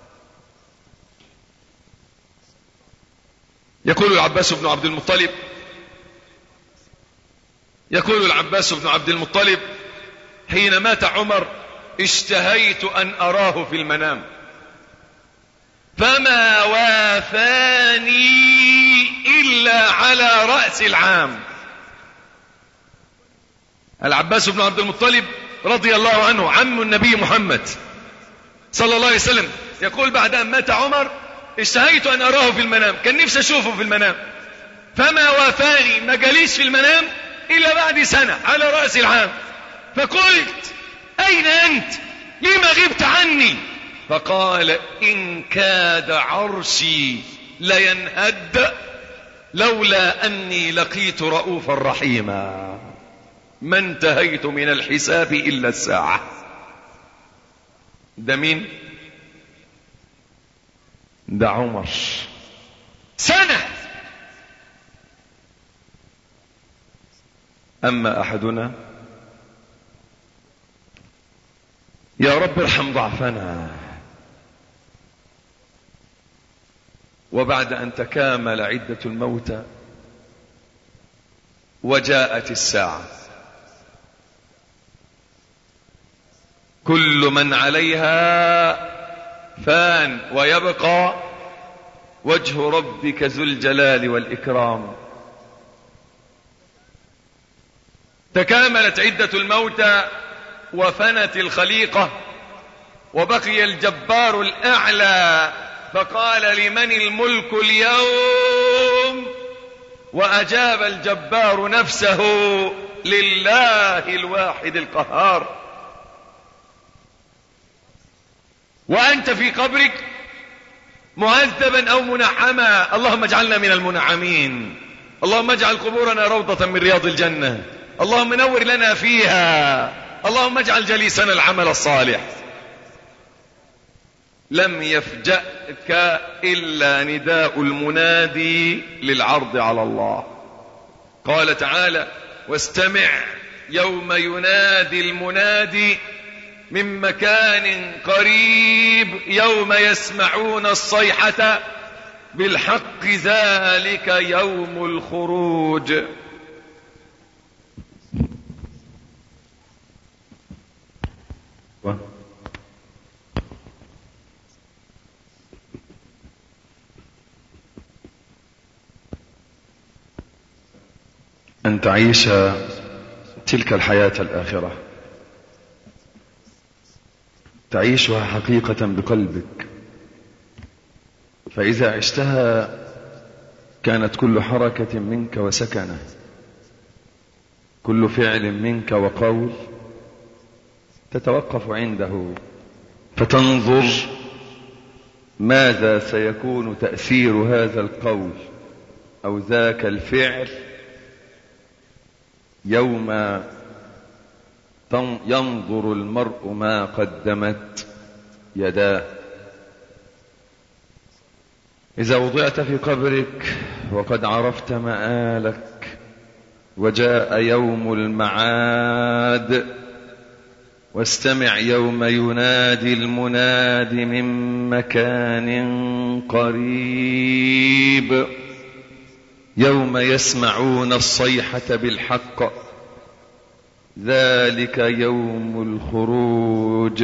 يقول العباس بن عبد المطلب حين مات عمر: اشتهيت أن أراه في المنام فما وافاني إلا على رأس العام. العباس بن عبد المطلب رضي الله عنه عم النبي محمد صلى الله عليه وسلم يقول: بعد أن مات عمر اشتهيت أن أراه في المنام، كان نفسي أشوفه في المنام، فما وافاني، ما جاليش في المنام إلا بعد سنة على رأس العام. فقلت: أين أنت؟ لما غبت عني؟ فقال: إن كاد عرشي لينهد لولا أني لقيت رؤوفا رحيما، ما انتهيت من الحساب إلا الساعة. ده مين؟ ده عمر، سنة. أما أحدنا: يا رب ارحم ضعفنا. وبعد أن تكامل عدة الموتى وجاءت الساعة، كل من عليها فان ويبقى وجه ربك ذو الجلال والإكرام. تكاملت عدة الموتى وفنت الخليقة وبقي الجبار الأعلى، فقال: لمن الملك اليوم؟ وأجاب الجبار نفسه: لله الواحد القهار. وأنت في قبرك معذبا أو منعما، اللهم اجعلنا من المنعمين. اللهم اجعل قبورنا روضة من رياض الجنة، اللهم نور لنا فيها، اللهم اجعل جليسنا العمل الصالح. لم يفجأك إلا نداء المنادي للعرض على الله. قال تعالى: واستمع يوم ينادي المنادي من مكان قريب يوم يسمعون الصيحة بالحق ذلك يوم الخروج. أن تعيش تلك الحياة الآخرة، تعيشها حقيقة بقلبك، فإذا عشتها كانت كل حركة منك وسكنة، كل فعل منك وقول تتوقف عنده فتنظر ماذا سيكون تأثير هذا القول أو ذاك الفعل يوم ينظر المرء ما قدمت يداه. إذا وضعت في قبرك وقد عرفت مآلك وجاء يوم المعاد، واستمع يوم ينادي المناد من مكان قريب، يوم يسمعون الصيحة بالحق، ذلك يوم الخروج.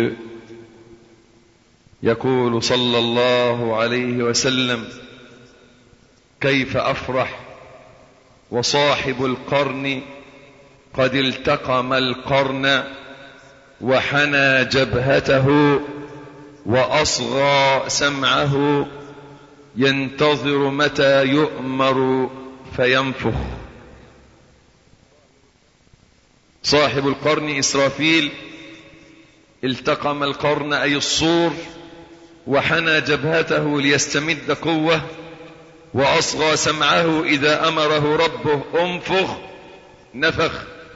يقول صلى الله عليه وسلم: كيف أفرح وصاحب القرن قد التقم القرن وحنى جبهته وأصغى سمعه ينتظر متى يؤمر فينفخ. صاحب القرن إسرافيل التقم القرن أي الصور وحنى جبهته ليستمد قوة، وأصغى سمعه إذا أمره ربه انفخ نفخ.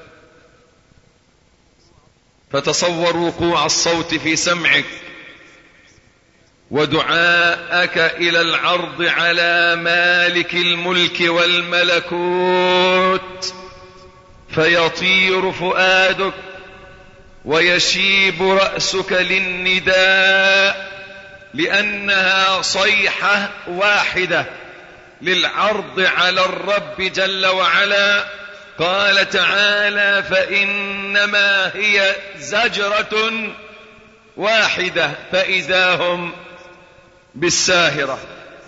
فتصور وقوع الصوت في سمعك ودعاءك إلى العرض على مالك الملك والملكوت، فيطير فؤادك ويشيب رأسك للنداء، لأنها صيحة واحدة للعرض على الرب جل وعلا. قال تعالى: فإنما هي زجرة واحدة فإذا هم بالساهرة.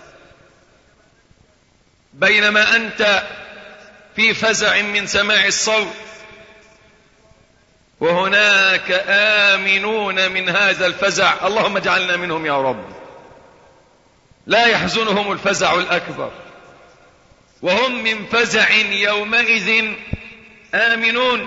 بينما أنت في فزع من سماع الصوت وهناك آمنون من هذا الفزع، اللهم اجعلنا منهم يا رب، لا يحزنهم الفزع الأكبر وهم من فزع يومئذ آمنون.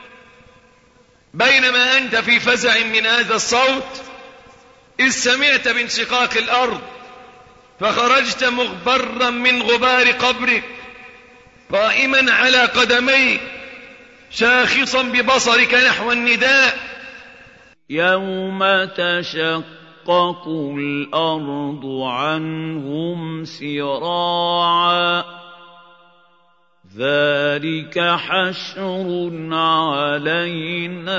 بينما أنت في فزع من هذا الصوت إذ سمعت بانشقاق الأرض فخرجت مغبرا من غبار قبرك قائما على قدميك شاخصا ببصرك نحو النداء: يوم تشقق الأرض عنهم سراعا ذلك حشر علينا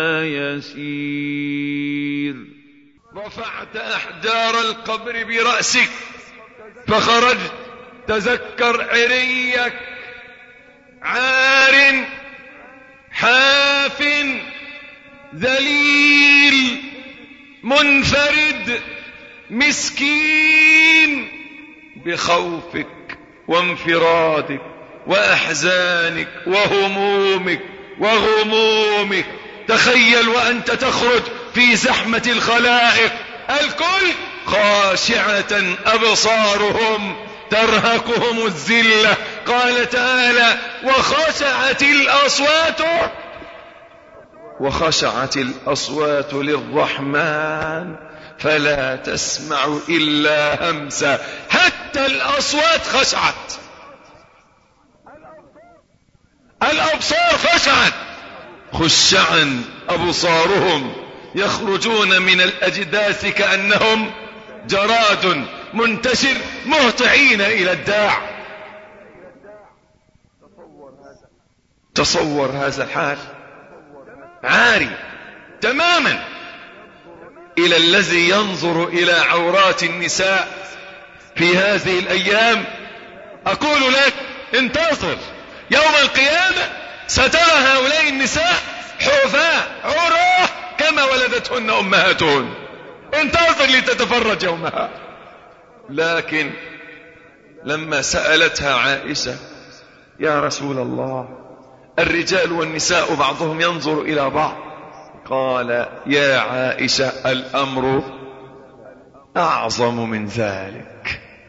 يسير. رفعت أحجار القبر برأسك فخرجت تذكر عريك عار حاف ذليل منفرد مسكين بخوفك وانفرادك وأحزانك وهمومك وغمومك. تخيل وأنت تخرج في زحمة الخلائق الكل خاشعة أبصارهم ترهقهم الذلة. قال تعالى: وخشعت الأصوات للرحمن فلا تسمع إلا همسا. حتى الأصوات خشعت، الأبصار خشعت، خشعا أبصارهم يخرجون من الأجداث كأنهم جراد منتشر مهطعين إلى الداع. تصور هذا الحال عاري تماما إلى الذي ينظر إلى عورات النساء في هذه الأيام. أقول لك انتظر يوم القيامة سترى هؤلاء النساء حفاة عراه كما ولدتهن أمهاتهن. انتظر لتتفرج يومها. لكن لما سألتها عائشة: يا رسول الله، الرجال والنساء بعضهم ينظر إلى بعض، قال: يا عائشة الأمر أعظم من ذلك.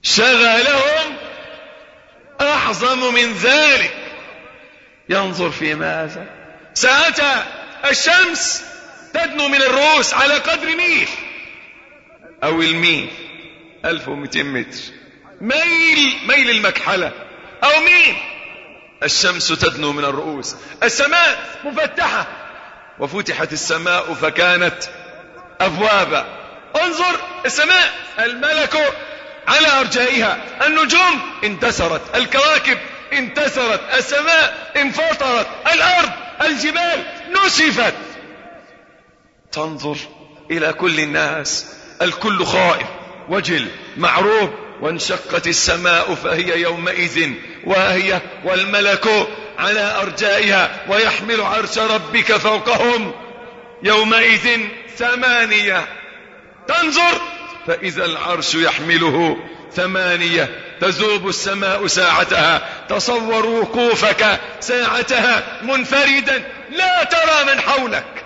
شغلهم أعظم من ذلك. ينظر في ماذا؟ ساعتها الشمس تدنو من الرؤوس على قدر ميل، أو الميل 1200 متر، ميل المكحلة أو ميل. الشمس تدنو من الرؤوس، السماء مفتحة، وفتحت السماء فكانت أبوابا. انظر السماء، الملك على أرجائها، النجوم انتثرت، الكواكب انتثرت، السماء انفطرت، الأرض الجبال نسفت. تنظر إلى كل الناس، الكل خائف وجل معروب. وانشقت السماء فهي يومئذ واهية، والملك على أرجائها، ويحمل عرش ربك فوقهم يومئذ 8. تنظر فإذا العرش يحمله 8، تذوب السماء ساعتها. تصور وقوفك ساعتها منفردا لا ترى من حولك.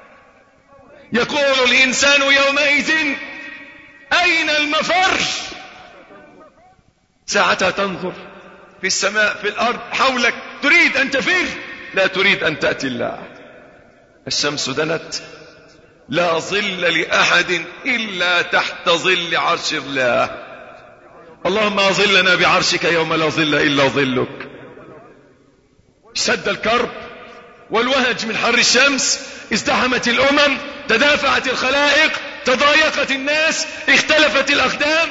يقول الإنسان يومئذ أين المفر؟ ساعتها تنظر في السماء في الأرض حولك، تريد أن تفر، لا تريد أن تأتي الله. الشمس دنت، لا ظل لأحد إلا تحت ظل عرش الله. اللهم أظلنا بعرشك يوم لا ظل إلا ظلك. اشتد الكرب والوهج من حر الشمس، ازدحمت الأمم، تدافعت الخلائق، تضايقت الناس، اختلفت الأقدام،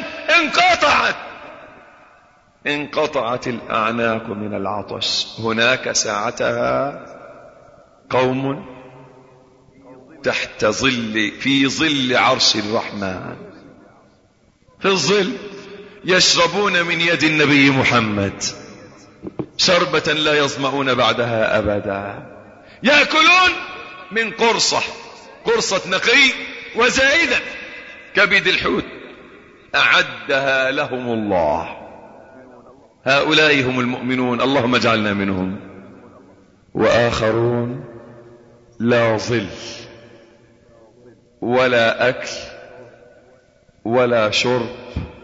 انقطعت الأعناق من العطش. هناك ساعتها قوم تحت في ظل عرش الرحمن، في الظل، يشربون من يد النبي محمد شربة لا يظمؤون بعدها أبدا. يأكلون من قرصة نقي وزائدة كبد الحوت أعدها لهم الله. هؤلاء هم المؤمنون، اللهم اجعلنا منهم. وآخرون لا ظل ولا أكل ولا شرب،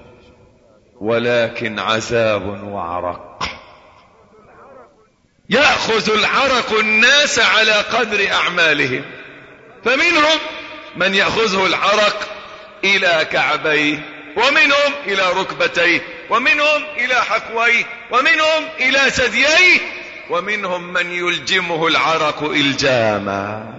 ولكن عذاب وعرق. يأخذ العرق الناس على قدر أعمالهم، فمنهم من يأخذه العرق إلى كعبيه، ومنهم إلى ركبتيه، ومنهم إلى حقويه، ومنهم إلى ثدييه، ومنهم من يلجمه العرق إلجاما.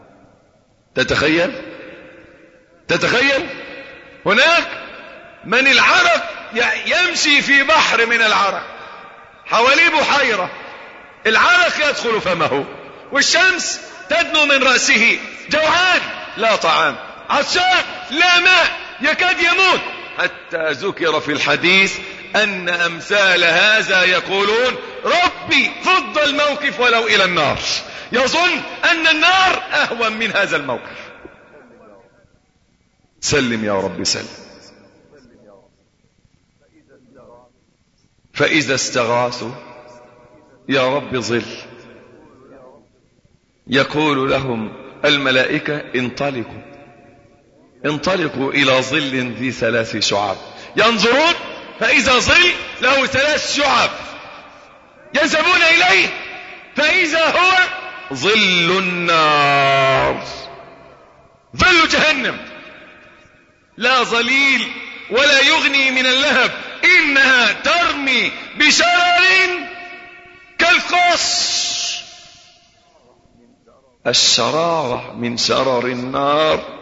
تتخيل هناك من العرق يمشي في بحر من العرق، حواليه بحيرة، العرق يدخل فمه، والشمس تدنو من رأسه، جوعان لا طعام، عطشان لا ماء، يكاد يموت. حتى ذكر في الحديث أن أمثال هذا يقولون ربي فض الموقف ولو إلى النار، يظن أن النار أهون من هذا الموقف. سلم يا رب سلم. فإذا استغاثوا يا رب ظل، يقول لهم الملائكة انطلقوا إلى ظل ذي 3 شعاب. ينظرون فإذا ظل له 3 شعاب، يذهبون إليه فإذا هو ظل النار، ظل جهنم، لا ظليل ولا يغني من اللهب، إنها ترمي بشرر كالقصر. الشرارة من شرر النار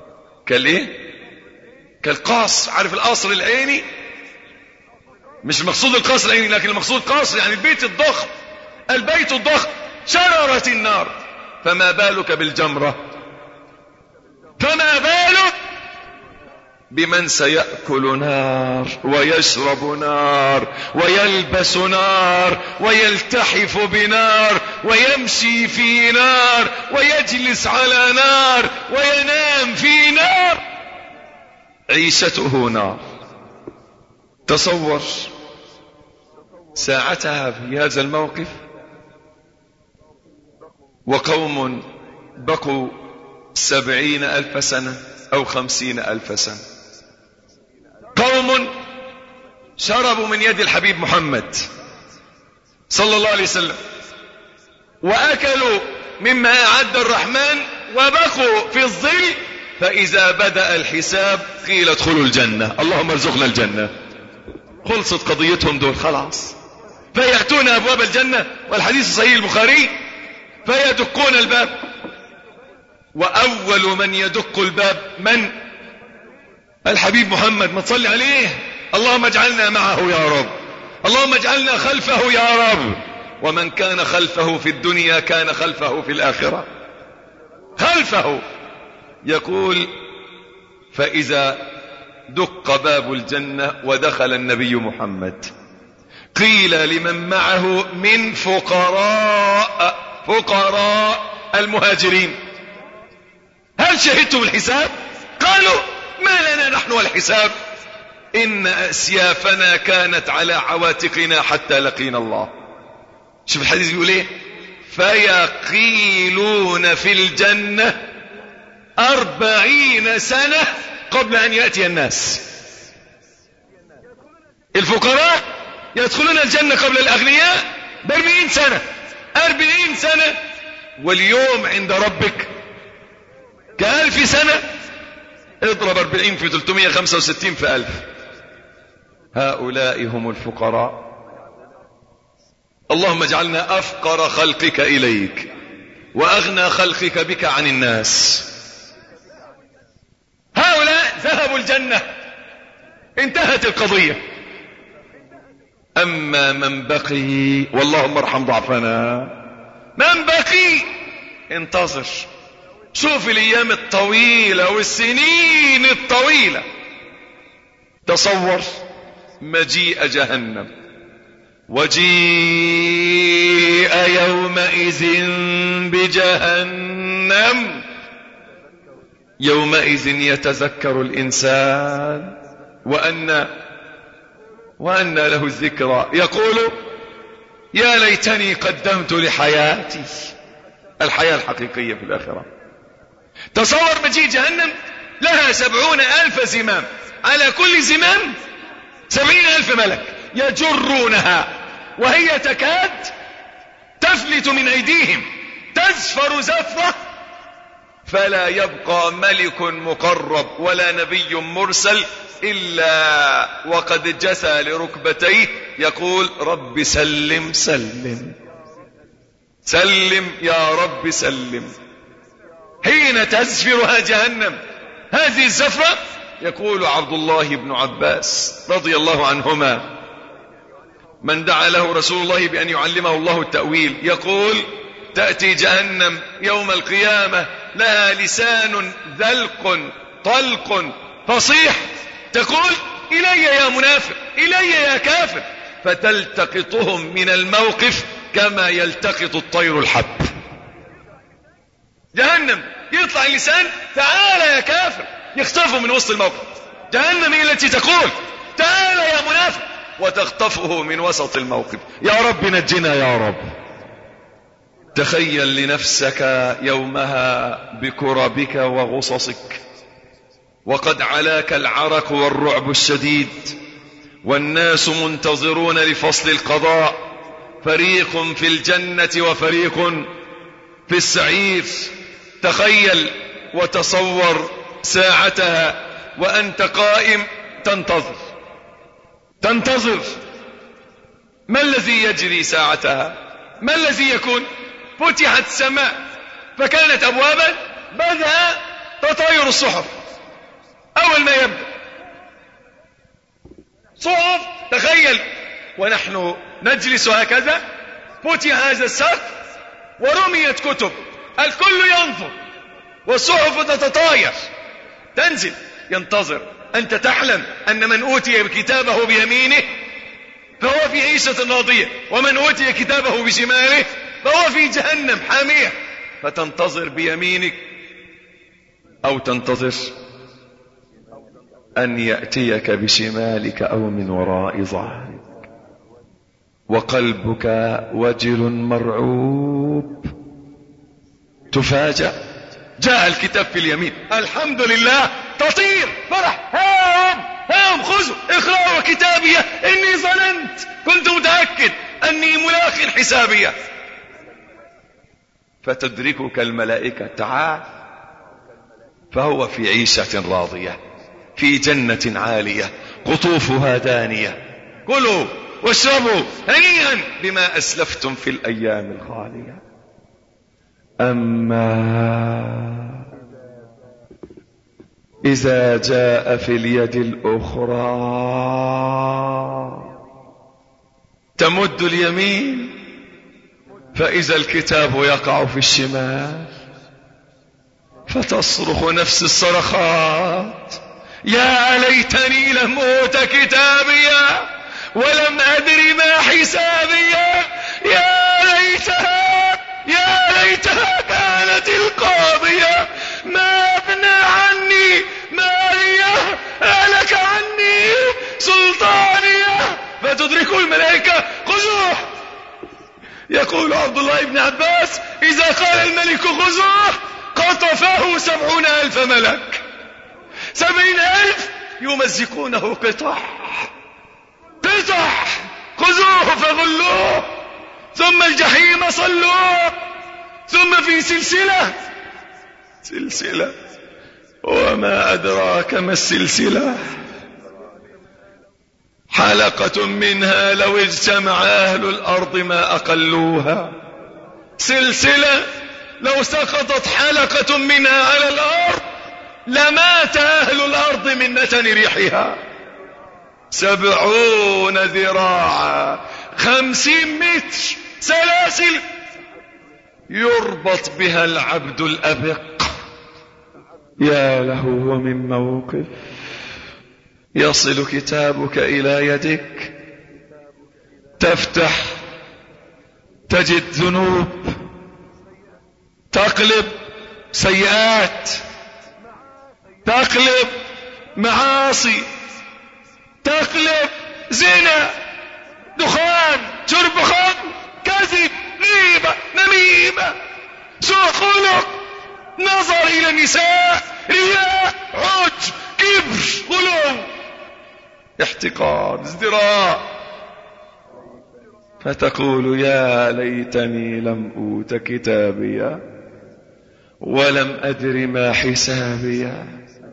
كالقصر. عارف القصر العيني؟ مش المقصود القصر العيني، لكن المقصود قصر يعني البيت الضخم. شررت النار. فما بالك بالجمرة؟ فما بالك بمن سيأكل نار ويشرب نار ويلبس نار ويلتحف بنار ويمشي في نار ويجلس على نار وينام في نار، عيشته نار. تصور ساعتها في هذا الموقف، وقوم بقوا 70,000 سنة أو 50,000 سنة، قوم شربوا من يد الحبيب محمد صلى الله عليه وسلم، وأكلوا مما أعد الرحمن، وبقوا في الظل، فإذا بدأ الحساب قيل ادخلوا الجنة، اللهم ارزقنا الجنة. خلصت قضيتهم دول خلاص. فيأتون أبواب الجنة، والحديث صحيح البخاري، فيدقون الباب، وأول من يدق الباب من؟ الحبيب محمد، ما تصلي عليه. اللهم اجعلنا معه يا رب، اللهم اجعلنا خلفه يا رب. ومن كان خلفه في الدنيا كان خلفه في الآخرة، خلفه. يقول: فإذا دق باب الجنة ودخل النبي محمد، قيل لمن معه من فقراء المهاجرين: هل شهدتم الحساب؟ قالوا: ما لنا نحن والحساب، إن أسيافنا كانت على عواتقنا حتى لقينا الله. شوف الحديث بيقول ايه: فيقيلون في الجنة 40 سنة قبل أن يأتي الناس. الفقراء يدخلون الجنة قبل الأغنياء ب40 سنة، 40 سنة. واليوم عند ربك ك1000 سنة. اضرب 40 في 365 في 1000. هؤلاء هم الفقراء. اللهم اجعلنا أفقر خلقك إليك، وأغنى خلقك بك عن الناس. هؤلاء ذهبوا الجنة، انتهت القضية. أما من بقي، واللهم ارحم ضعفنا، من بقي انتظر. شوف الأيام الطويلة والسنين الطويلة. تصور مجيء جهنم، وجيء يومئذ بجهنم، يومئذ يتذكر الإنسان وأن له الذكرى، يقول: يا ليتني قدمت لحياتي. الحياة الحقيقية في الآخرة. تصور مجيء جهنم، لها 70,000 زمام، على كل زمام 70,000 ملك يجرونها، وهي تكاد تفلت من أيديهم، تزفر زفرة، فلا يبقى ملك مقرب ولا نبي مرسل إلا وقد جثى لركبتيه يقول: رب سلم سلم سلم يا رب سلم. حين تزفرها جهنم هذه الزفرة، يقول عبد الله بن عباس رضي الله عنهما، من دعا له رسول الله بأن يعلمه الله التأويل، يقول: تأتي جهنم يوم القيامة لها لسان ذلق طلق فصيح، تقول: إلي يا منافق، إلي يا كافر، فتلتقطهم من الموقف كما يلتقط الطير الحب. جهنم يطلع اللسان: تعال يا كافر، يخطفه من وسط الموقف. جهنم هي التي تقول: تعال يا منافق، وتخطفه من وسط الموقف. يا رب نجنا يا رب. تخيل لنفسك يومها بكربك وغصصك، وقد علاك العرق والرعب الشديد، والناس منتظرون لفصل القضاء، فريق في الجنة وفريق في السعير. تخيل وتصور ساعتها وأنت قائم تنتظر. ما الذي يجري ساعتها؟ ما الذي يكون؟ فتحت السماء فكانت أبوابا، بدأ تطاير الصحف. أول ما يبدأ صحف، تخيل ونحن نجلس هكذا، فتح هذا السقف ورميت كتب، الكل ينظر والصحف تتطاير تنزل. ينتظر. أنت تحلم أن من أوتي كتابه بيمينه فهو في عيشة راضية، ومن أوتي كتابه بشماله فهو في جهنم حامية. فتنتظر بيمينك أو تنتظر أن يأتيك بشمالك أو من وراء ظهرك، وقلبك وجل مرعوب. تفاجأ، جاء الكتاب في اليمين، الحمد لله، تطير فرح، خذوا اقرأوا كتابي إني ظننت كنت متأكد أني ملاق حسابي. فتدركك الملائكة تعال، فهو في عيشة راضية في جنة عالية قطوفها دانية، كلوا واشربوا هنيئا بما أسلفتم في الأيام الخالية. أما إذا جاء في اليد الأخرى تمد اليمين فإذا الكتاب يقع في الشمال، فتصرخ نفس الصرخات: يا ليتني لم أوت كتابيا ولم أدر ما حسابيا، يا ليتها كانت القاضية ما أغنى عني مالية هلك عني سلطانية. فتدرك الملائكة: خذوه. يقول عبد الله بن عباس: إذا قال الملك خذوه قطفه 70,000 ملك، 70,000 يمزقونه قطع. خذوه فغلوه ثم الجحيم صلوه ثم في سلسلة وما أدراك ما السلسلة، حلقة منها لو اجتمع أهل الأرض ما أقلوها. سلسلة لو سقطت حلقة منها على الأرض لمات أهل الأرض من نتن ريحها. 70 ذراعا 50 متر سلاسل يربط بها العبد الأبق. يا له ومن موقف يصل كتابك إلى يدك، تفتح تجد ذنوب، تقلب سيئات، تقلب معاصي، تقلب زنا، دخان، شرب خمر، كذب، غيبة، نميمة، سوء خلق، نظر إلى النساء، رياء، عجب، كبر، غلو، احتقار، ازدراء. فتقول: يا ليتني لم أوت كتابيا ولم أدر ما حسابيا.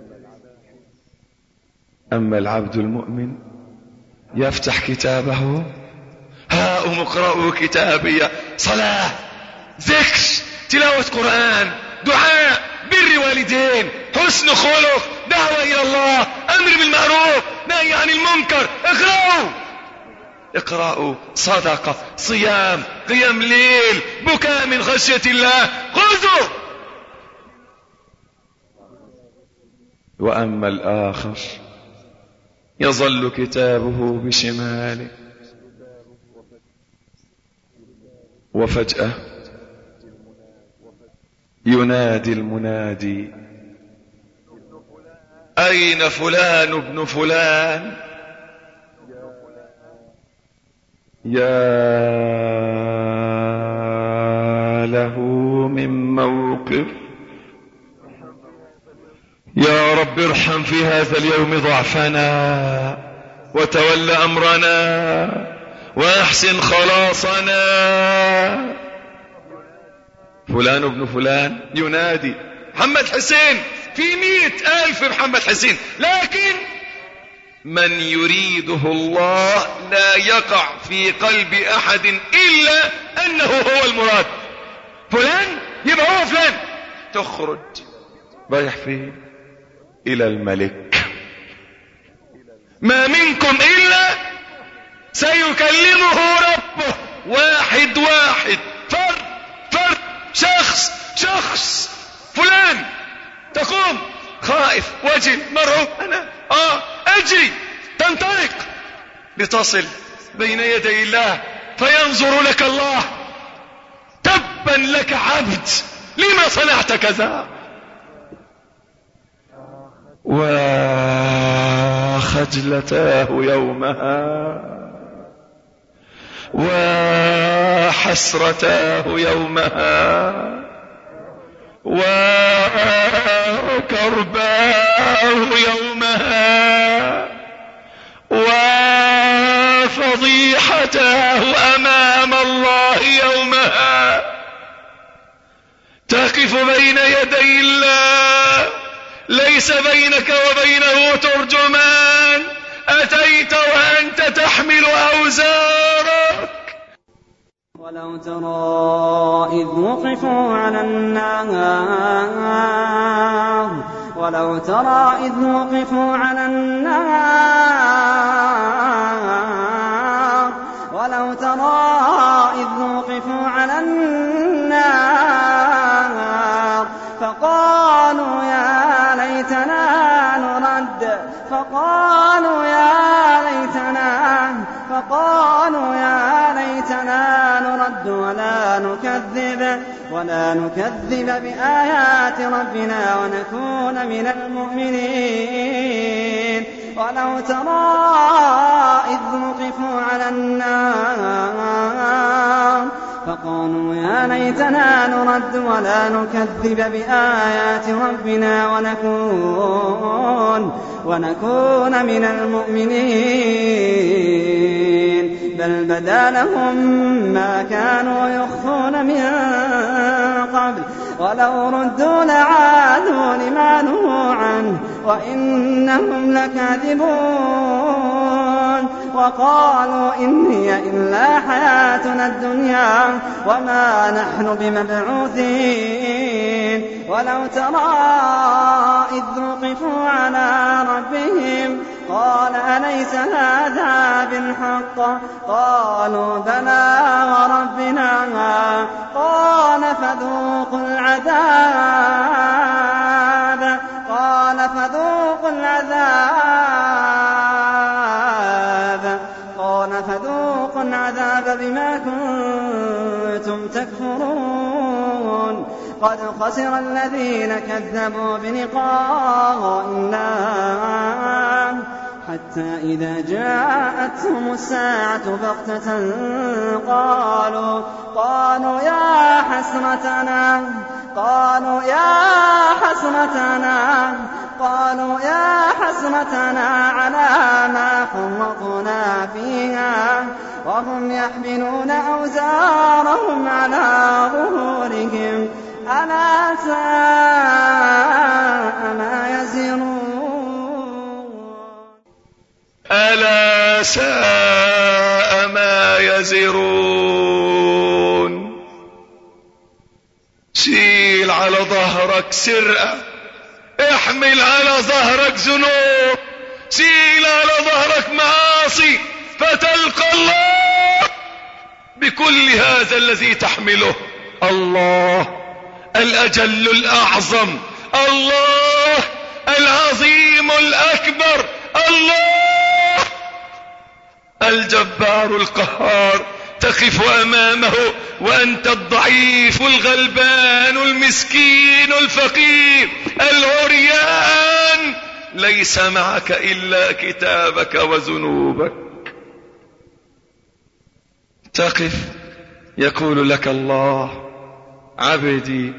أما العبد المؤمن يفتح كتابه: هاؤم اقرأوا كتابيا، صلاة، ذكر، تلاوة قرآن، دعاء، بر والدين، حسن خلق، دعوة إلى الله، أمر بالمعروف، نهي عن المنكر. اقرأوا، صدقة، صيام، قيام ليل، بكاء من خشية الله. خذوا. وأما الآخر يظل كتابه بشماله، وفجأة ينادي المنادي: أين فلان ابن فلان؟ يا له من موقف. يا رب ارحم في هذا اليوم ضعفنا وتول أمرنا وأحسن خلاصنا. فلان ابن فلان ينادي. محمد حسين، في 100,000 محمد حسين، لكن من يريده الله لا يقع في قلب أحد إلا أنه هو المراد. فلان يبقى هو فلان. تخرج رايح فيه إلى الملك. ما منكم إلا سيكلمه ربه، واحد واحد، فرد فرد، شخص. فلان تقوم خائف وجل مرعوب، أنا أجري، تنطلق لتصل بين يدي الله فينظر لك الله: تبا لك عبد، لما صنعت كذا؟ وخجلتاه يومها وحسرتاه يومها وكرباه يومها. وفضيحته أمام الله يومها. تقف بين يدي الله ليس بينك وبينه ترجمان، أتيت وأنت تحمل أوزارك. ولو ترى إذ وقفوا على النار ولو ترى إذ وقفوا على النار ولو ترى إذ وقفوا على النار فقالوا يا ليتنا نرد ولا نكذب بآيات ربنا ونكون من المؤمنين. ولو ترى إذ وقفوا على النار فقالوا يا ليتنا نرد ولا نكذب بآيات ربنا ونكون من المؤمنين. بل بدا لهم ما كانوا يخفون من قبل ولو ردوا لعادوا لما نهوا عنه وإنهم لكاذبون. وقالوا إن هي إلا حياتنا الدنيا وما نحن بمبعوثين. ولو ترى إذ وقفوا على ربهم قال أليس هذا بالحق؟ قالوا بلى وربنا. قال فذوقوا العذاب بما كنتم تكفرون. قد خسر الذين كذبوا بلقاء الله حتى إذا جاءتهم الساعة بغتة قالوا يا حسرتنا على ما فرطنا فيها وهم يحملون أوزارهم على ظهورهم ألا ساء ما يزرون. ألا ساء ما يزرون. شيل على ظهرك سرقة، احمل على ظهرك ذنوب، شيل على ظهرك معاصي فتلقى الله بكل هذا الذي تحمله. الله الأجل الأعظم، الله العظيم الأكبر، الله الجبار القهار. تقف أمامه وأنت الضعيف الغلبان المسكين الفقير العريان، ليس معك إلا كتابك وذنوبك. تقف يقول لك الله عبدي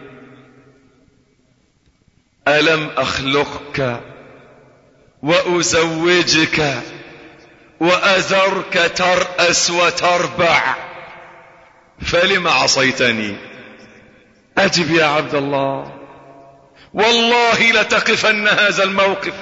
ألم أخلقك وأزوجك وأذرك ترأس وتربع فلم عصيتني؟ أجب يا عبد الله، والله لتقفن هذا الموقف،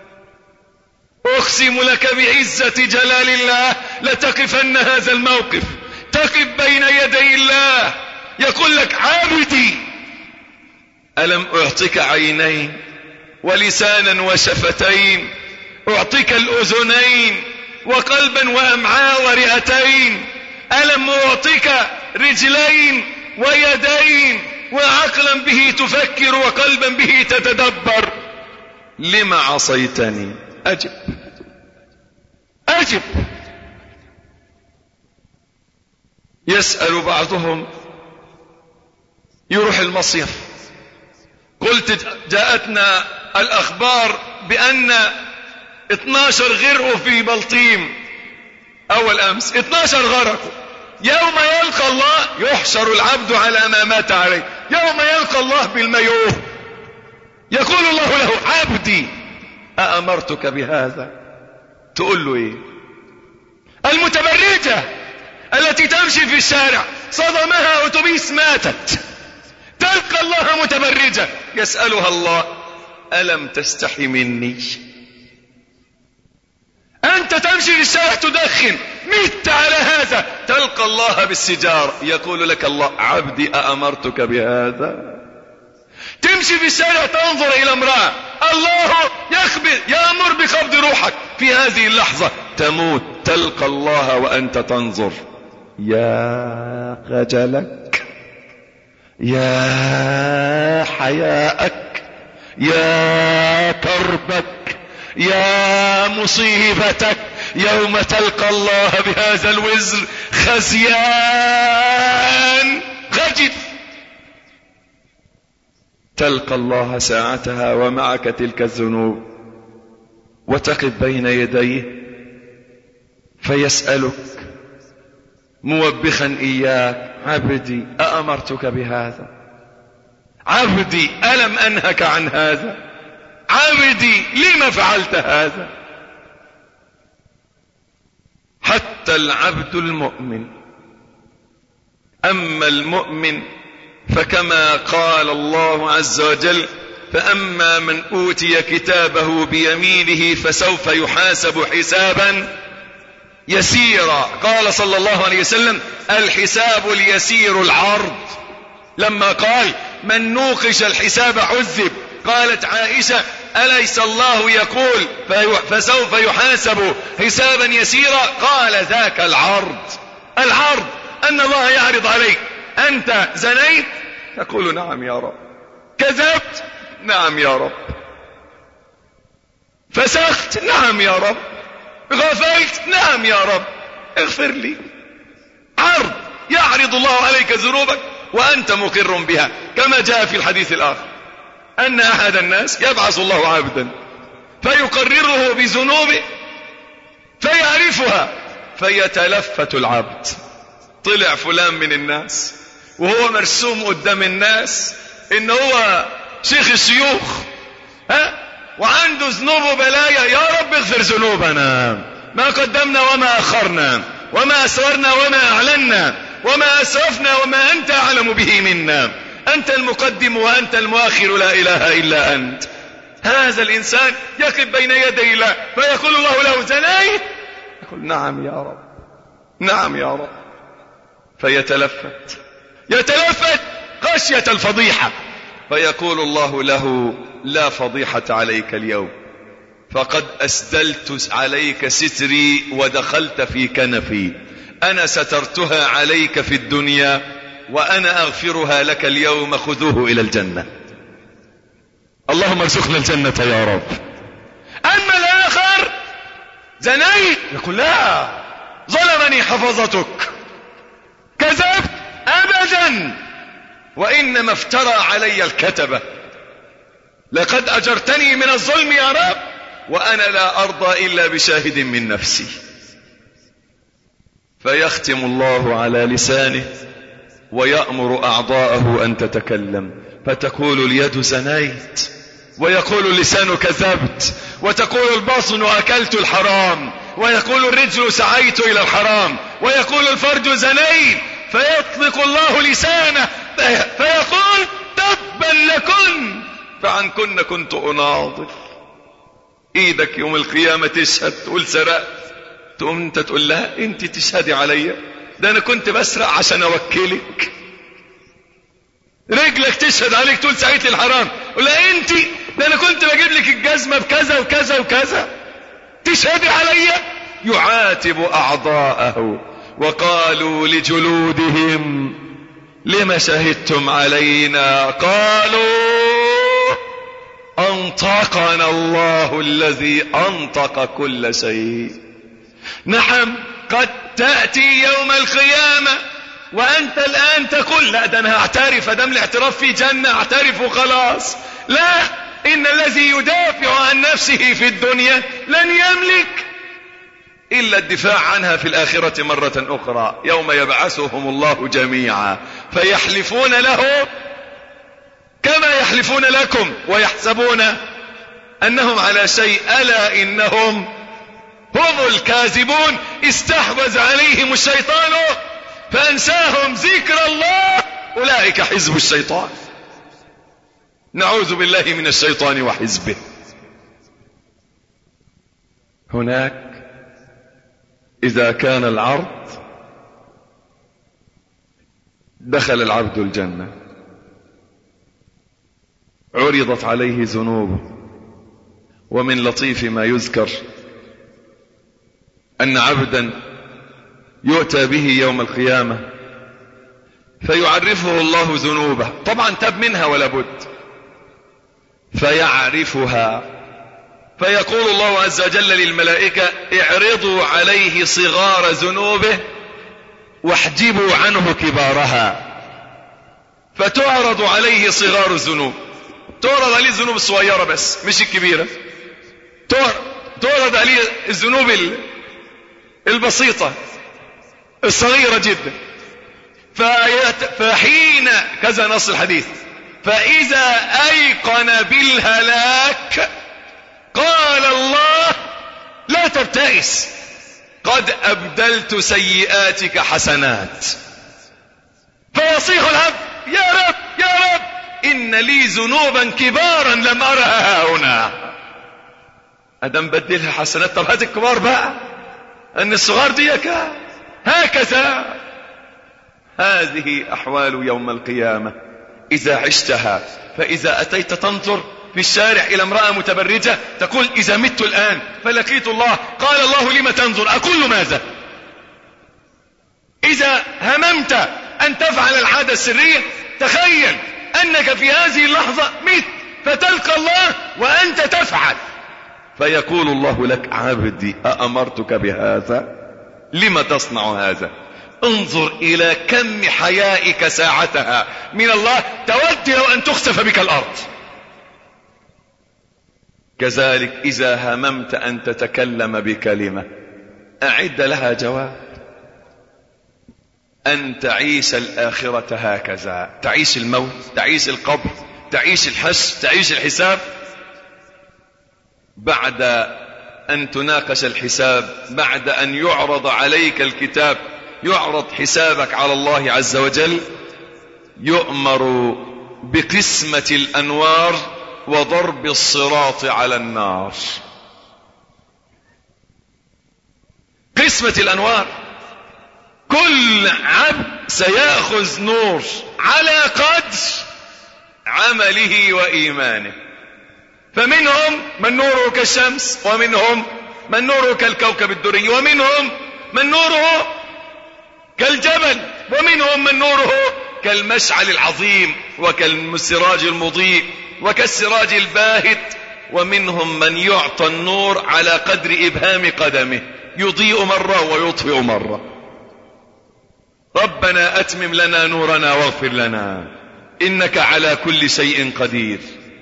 أقسم لك بعزة جلال الله لتقفن هذا الموقف. تقف بين يدي الله يقول لك عبدي ألم أعطيك عينين ولسانا وشفتين، أعطيك الأذنين وقلبا وأمعاء ورئتين، ألم أعطيك رجلين ويدين وعقلا به تفكر وقلبا به تتدبر، لما عصيتني؟ أجب أجب. يسأل بعضهم يروح المصيف، قلت جاءتنا الأخبار بأن 12 غرقوا في بلطيم أول أمس، 12 غرقوا. يوم يلقى الله يحشر العبد على ما مات عليه، يوم يلقى الله بالميوه يقول الله له عبدي أأمرتك بهذا؟ تقول له إيه؟ المتبرجة التي تمشي في الشارع صدمها أتوبيس ماتت، تلقى الله متبرجة يسألها الله: ألم تستحي مني؟ أنت تمشي في الشارع تدخن، مت على هذا، تلقى الله بالسجارة، يقول لك الله: عبدي أأمرتك بهذا؟ تمشي في الشارع تنظر إلى امرأة، الله يأمر بقبض روحك، في هذه اللحظة تموت، تلقى الله وأنت تنظر. يا خجلك، يا حياءك، يا كربك، يا مصيبتك يوم تلقى الله بهذا الوزر خزيان خجل. تلقى الله ساعتها ومعك تلك الذنوب، وتقف بين يديه فيسألك موبخا إياك: عبدي أأمرتك بهذا؟ عبدي ألم أنهك عن هذا؟ عبدي لما فعلت هذا؟ حتى العبد المؤمن. أما المؤمن فكما قال الله عز وجل: فأما من أوتي كتابه بيمينه فسوف يحاسب حسابا يسيرا. قال صلى الله عليه وسلم: الحساب اليسير العرض. لما قال: من نوقش الحساب عذب، قالت عائشة: أليس الله يقول فسوف يحاسب حسابا يسيرا؟ قال: ذاك العرض. العرض أن الله يعرض عليك: أنت زنيت؟ تقول: نعم يا رب. كذبت؟ نعم يا رب. فسخت؟ نعم يا رب. غفلت؟ نعم يا رب. اغفر لي. عرض، يعرض الله عليك ذنوبك وأنت مقر بها، كما جاء في الحديث الآخر أن أحد الناس يبعث الله عبدا فيقرره بذنوبه فيعرفها فيتلفت العبد. طلع فلان من الناس وهو مرسوم قدام الناس إن هو شيخ الشيوخ، وعنده ذنوب وبلايا: يا رب اغفر ذنوبنا، ما قدمنا وما أخرنا، وما أسررنا وما أعلنا، وما أسرفنا وما أنت أعلم به منا، أنت المقدم وأنت المؤخر، لا إله إلا أنت. هذا الإنسان يقف بين يدي الله فيقول الله له: زنيت؟ يقول: نعم يا رب، نعم يا رب. فيتلفت خشية الفضيحة، فيقول الله له: لا فضيحة عليك اليوم، فقد أسدلت عليك ستري ودخلت في كنفي، أنا سترتها عليك في الدنيا وأنا أغفرها لك اليوم، خذوه إلى الجنة. اللهم ارزقنا الجنة يا رب. أما الآخر: زنيت؟ يقول: لا، ظلمني حفظتك. كذبت؟ أبدا، وإنما افترى علي الكتبة. لقد أجرتني من الظلم يا رب، وأنا لا أرضى إلا بشاهد من نفسي. فيختم الله على لسانه ويأمر أعضاءه أن تتكلم، فتقول اليد: زنيت، ويقول اللسان: كذبت، وتقول البطن: أكلت الحرام، ويقول الرجل: سعيت إلى الحرام، ويقول الفرج: زنيت. فيطلق الله لسانه فيقول: تبا لكن، فعنكن كنت أناضل. ايدك يوم القيامة تشهد، تقول: سرقت، تقوم انت تقول لها: انت تشهدي عليا، ده انا كنت بسرق عشان اوكلك. رجلك تشهد عليك، تقول: سعيت للحرام، تقول لها: انت ده انا كنت بجيب لك الجزمة بكذا وكذا وكذا، تشهدي عليا. يعاتب أعضاءه. وقالوا لجلودهم: لما شهدتم علينا؟ قالوا: أنطقنا الله الذي أنطق كل شيء. نعم، قد تأتي يوم القيامة وأنت الآن تقول: لا، ده أنا هعترف، دام الاعتراف في جنة اعترف وخلاص. لا، إن الذي يدافع عن نفسه في الدنيا لن يملك إلا الدفاع عنها في الآخرة مرة أخرى، يوم يبعثهم الله جميعا فيحلفون له كما يحلفون لكم ويحسبون أنهم على شيء، ألا إنهم هم الكاذبون استحوذ عليهم الشيطان فأنساهم ذكر الله أولئك حزب الشيطان. نعوذ بالله من الشيطان وحزبه. هناك إذا كان العرض دخل العبد الجنة، عرضت عليه ذنوبه. ومن لطيف ما يذكر أن عبدا يؤتى به يوم القيامة فيعرفه الله ذنوبه، طبعا تاب منها ولا بد، فيعرفها، فيقول الله عز وجل للملائكة اعرضوا عليه صغار ذنوبه واحجبوا عنه كبارها. فتعرض عليه صغار الذنوب، تعرض عليه الذنوب الصغيرة بس مش الكبيرة، تعرض عليه الذنوب البسيطة الصغيرة جدا. فحين كذا نص الحديث، فإذا أيقن بالهلاك قال الله لا تبتئس قد أبدلت سيئاتك حسنات. فيصيح العبد يا رب يا رب إن لي ذنوبا كبارا لم أرها هنا. أدم بدلها حسنات، طب هات الكبار بقى، أن الصغار دي هكذا. هذه أحوال يوم القيامة إذا عشتها. فإذا أتيت تنظر في الشارع إلى امرأة متبرجة تقول إذا مت الآن فلقيت الله قال الله لم تنظر أقول ماذا؟ إذا هممت أن تفعل العادة السرية تخيل أنك في هذه اللحظة مت فتلقى الله وأنت تفعل، فيقول الله لك عبدي أأمرتك بهذا؟ لم تصنع هذا؟ انظر إلى كم حيائك ساعتها من الله، تود لو أن تخسف بك الأرض. كذلك إذا هممت أن تتكلم بكلمة أعد لها جواب. أن تعيش الآخرة هكذا، تعيش الموت، تعيش القبر، تعيش الحشر، تعيش الحساب. بعد أن تناقش الحساب، بعد أن يعرض عليك الكتاب، يعرض حسابك على الله عز وجل، يؤمر بقسمة الأنوار وضرب الصراط على النار. قسمة الأنوار، كل عبد سيأخذ نور على قدر عمله وإيمانه. فمنهم من نوره كالشمس، ومنهم من نوره كالكوكب الدري، ومنهم من نوره كالجبل، ومنهم من نوره كالمشعل العظيم وكالسراج المضيء وكالسراج الباهت، ومنهم من يعطى النور على قدر إبهام قدمه، يضيء مرة ويطفئ مرة. ربنا أتمم لنا نورنا واغفر لنا إنك على كل شيء قدير.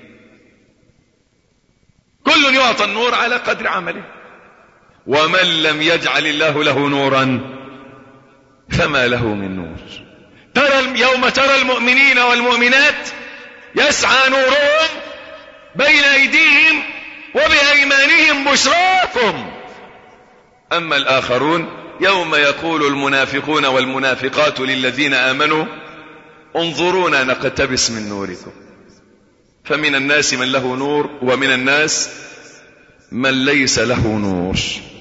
كل يعطى النور على قدر عمله. ومن لم يجعل الله له نورا فما له من نور. يوم ترى المؤمنين والمؤمنات يسعى نورهم بين أيديهم وبأيمانهم بشراكم. أما الآخرون يوم يقول المنافقون والمنافقات للذين آمنوا انظرونا نقتبس من نوركم. فمن الناس من له نور ومن الناس من ليس له نور.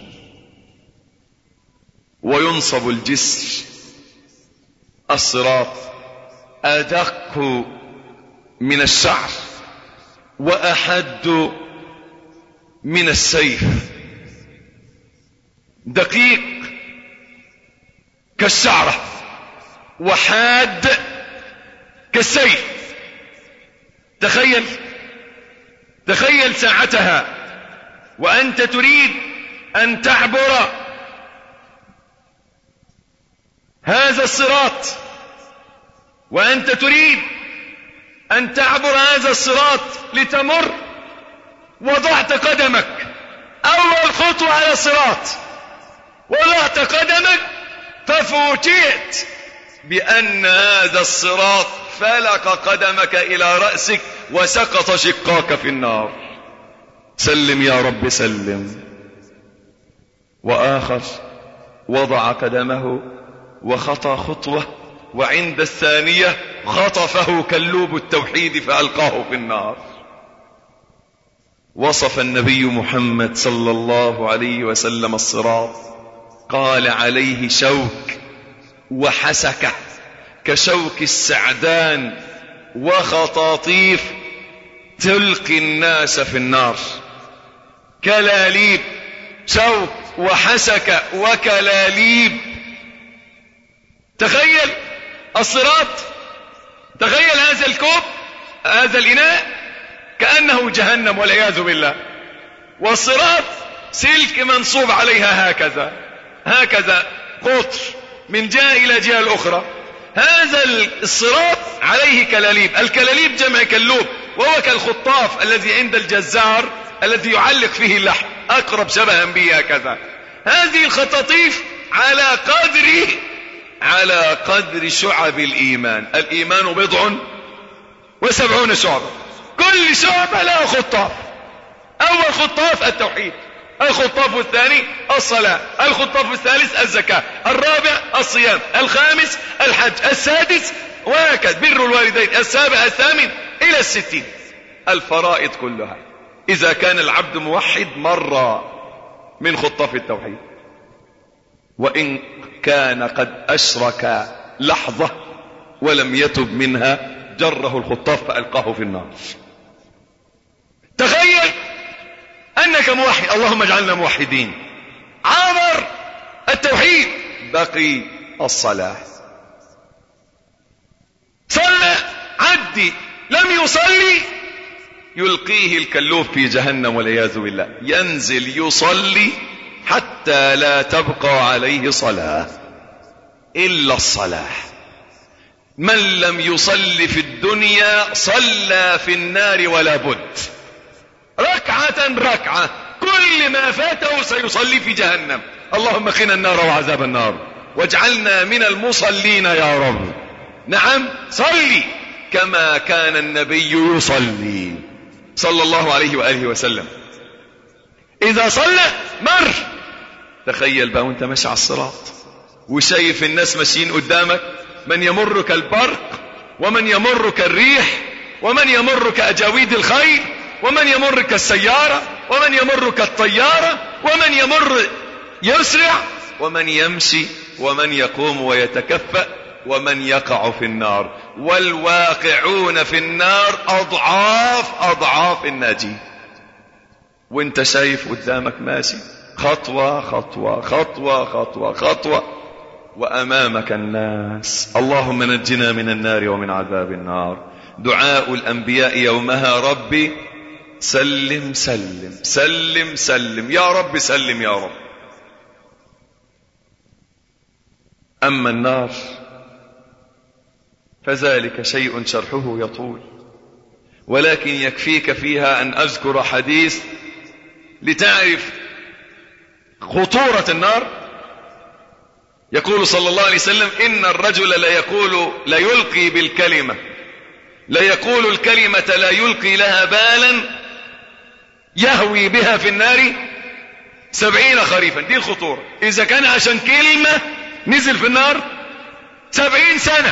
وينصب الجسر، الصراط أدق من الشعر وأحد من السيف، دقيق كالشعرة وحاد كالسيف. تخيل ساعتها وأنت تريد أن تعبر هذا الصراط، وأنت تريد أن تعبر هذا الصراط لتمر، وضعت قدمك أول خطوة على الصراط، وضعت قدمك ففوجئت بأن هذا الصراط فلق قدمك إلى رأسك وسقط شقاك في النار. سلم يا رب سلم. وآخر وضع قدمه وخطى خطوة، وعند الثانية خطفه كلوب التوحيد فألقاه في النار. وصف النبي محمد صلى الله عليه وسلم الصراط، قال عليه شوك وحسكة كشوك السعدان وخطاطيف تلقي الناس في النار. كلاليب، شوك وحسكة وكلاليب. تخيل الصراط، تخيل هذا الكوب، هذا الإناء كأنه جهنم والعياذ بالله، والصراط سلك منصوب عليها هكذا قطر من جهة إلى جهة الأخرى. هذا الصراط عليه كلاليب، الكلاليب جمع كلوب، وهو كالخطاف الذي عند الجزار الذي يعلق فيه اللحم، أقرب شبها به هكذا. هذه الخطاطيف على قدر شعب الإيمان. الإيمان 70 شعبة، كل شعبة لها خطاف. أول خطاف التوحيد، الخطاف الثاني الصلاة، الخطاف الثالث الزكاة، الرابع الصيام، الخامس الحج، السادس وهكذا بر الوالدين، السابع الثامن إلى 60. الفرائض كلها إذا كان العبد موحد مر من خطاف التوحيد، وإن كان قد أشرك لحظة ولم يتب منها جره الخطاف فألقاه في النار. تخيل أنك موحد، اللهم اجعلنا موحدين. عبر التوحيد، بقي الصلاة. صلى عدي، لم يصلي يلقيه الكلوب في جهنم والعياذ بالله. ينزل يصلي حتى لا تبقى عليه صلاة إلا الصلاة. من لم يصلي في الدنيا صلى في النار ولا بد، ركعة، كل ما فاته سيصلي في جهنم. اللهم قنا النار وعذاب النار، واجعلنا من المصلين يا رب. نعم، صلي كما كان النبي يصلي صلى الله عليه وآله وسلم. إذا صلى مر. تخيل بقى وانت ماشي على الصراط وشايف الناس ماشيين قدامك، من يمر كالبرق، ومن يمر كالريح، ومن يمر كأجاويد الخيل، ومن يمر كالسيارة، ومن يمر كالطيارة، ومن يمر يسرع، ومن يمشي، ومن يقوم ويتكفأ، ومن يقع في النار. والواقعون في النار أضعاف الناجين. وانت شايف قدامك ماشي خطوة خطوة خطوة خطوة خطوة، وأمامك الناس. اللهم نجنا من النار ومن عذاب النار. دعاء الأنبياء يومها: ربي سلم سلم سلم سلم، يا رب سلم يا رب. أما النار فذلك شيء شرحه يطول، ولكن يكفيك فيها أن أذكر حديث لتعرف خطورة النار. يقول صلى الله عليه وسلم: إن الرجل لا يلقي بالكلمة، لا يقول الكلمة لا يلقي لها بالا، يهوي بها في النار 70 خريفا. دي الخطورة. إذا كان عشان كلمة نزل في النار 70 سنة،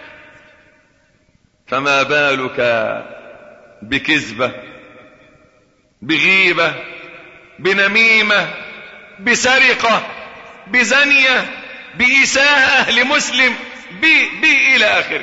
فما بالك بكذبة، بغيبة، بنميمة، بسرقة، بزنية، بإساءة لمسلم، إلى آخره.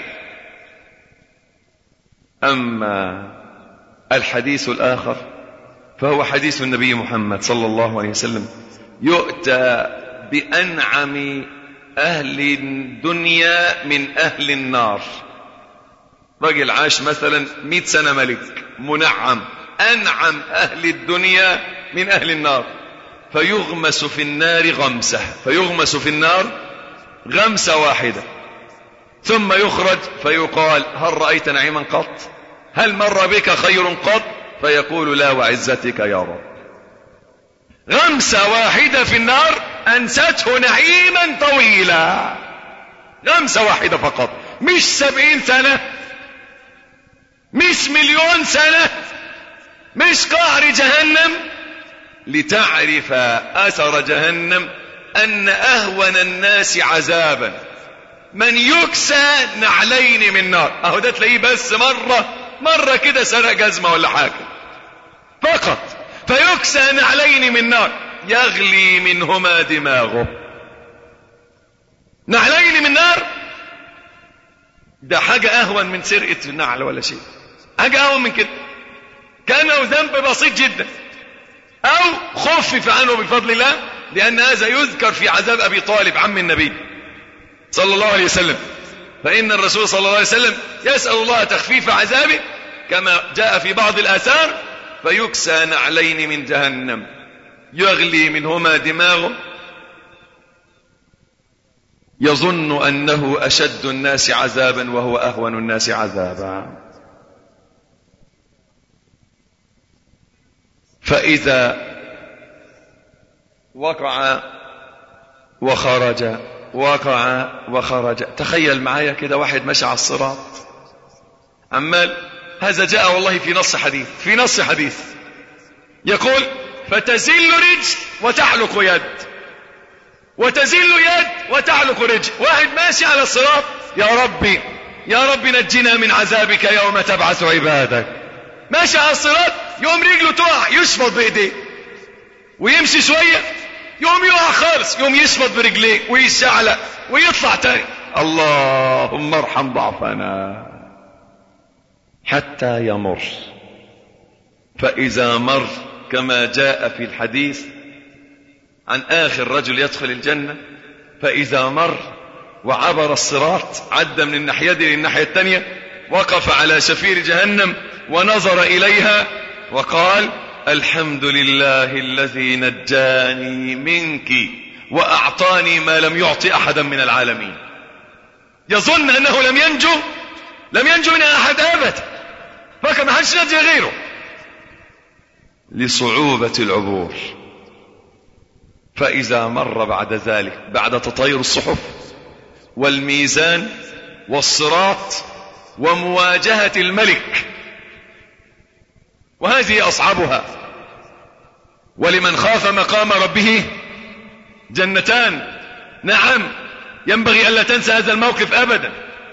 أما الحديث الآخر فهو حديث النبي محمد صلى الله عليه وسلم: يؤتى بأنعم أهل الدنيا من أهل النار. رجل عاش مثلا 100 سنة ملك، منعم، أنعم أهل الدنيا من أهل النار، فيغمس في النار غمسة، فيغمس في النار غمسة واحدة، ثم يخرج فيقال: هل رأيت نعيما قط؟ هل مر بك خير قط؟ فيقول: لا وعزتك يا رب. غمسة واحدة في النار أنسته نعيما طويلا، غمسة واحدة فقط، مش 70 سنة، مش 1,000,000 سنة، مش قعر جهنم، لتعرف أثر جهنم أن أهون الناس عذابا من يكسى نعلين من نار. اهو ده تلاقيه بس مرة كده سرق جزمة ولا حاجة فقط، فيكسى نعلين من نار يغلي منهما دماغه. نعلين من نار ده حاجة اهون من سرقة النعل ولا شيء، حاجة اهون من كده، كانه ذنب بسيط جدا او خفف عنه بفضل الله، لان هذا يذكر في عذاب ابي طالب عم النبي صلى الله عليه وسلم. فإن الرسول صلى الله عليه وسلم يسأل الله تخفيف عذابه كما جاء في بعض الآثار، فيكسى نعلين من جهنم يغلي منهما دماغه يظن أنه أشد الناس عذابا وهو أهون الناس عذابا. فإذا وقع وخرج تخيل معايا كده واحد ماشي على الصراط عمال، هذا جاء والله في نص حديث يقول فتزل رجل وتحلق يد، وتزل يد وتحلق رجل. واحد ماشي على الصراط، يا ربي نجنا من عذابك يوم تبعث عبادك. ماشي على الصراط يوم رجله تقع يشفط بايديه، ويمشي شوية يوم يقع خالص، يوم يشفط برجليه ويشعلق ويطلع تاني. اللهم ارحم ضعفنا حتى يمر. فإذا مر كما جاء في الحديث عن آخر رجل يدخل الجنة، فإذا مر وعبر الصراط عدى من الناحية دي للناحية التانية، وقف على شفير جهنم ونظر إليها وقال الحمد لله الذي نجاني منك وأعطاني ما لم يعطي أحدا من العالمين. يظن أنه لم ينجو من أحد أبدا، فكما حدش نجي غيره لصعوبة العبور. فإذا مر بعد ذلك، بعد تطاير الصحف والميزان والصراط ومواجهة الملك، وهذه أصعبها، ولمن خاف مقام ربه جنتان. نعم، ينبغي ألا تنسى هذا الموقف أبدا،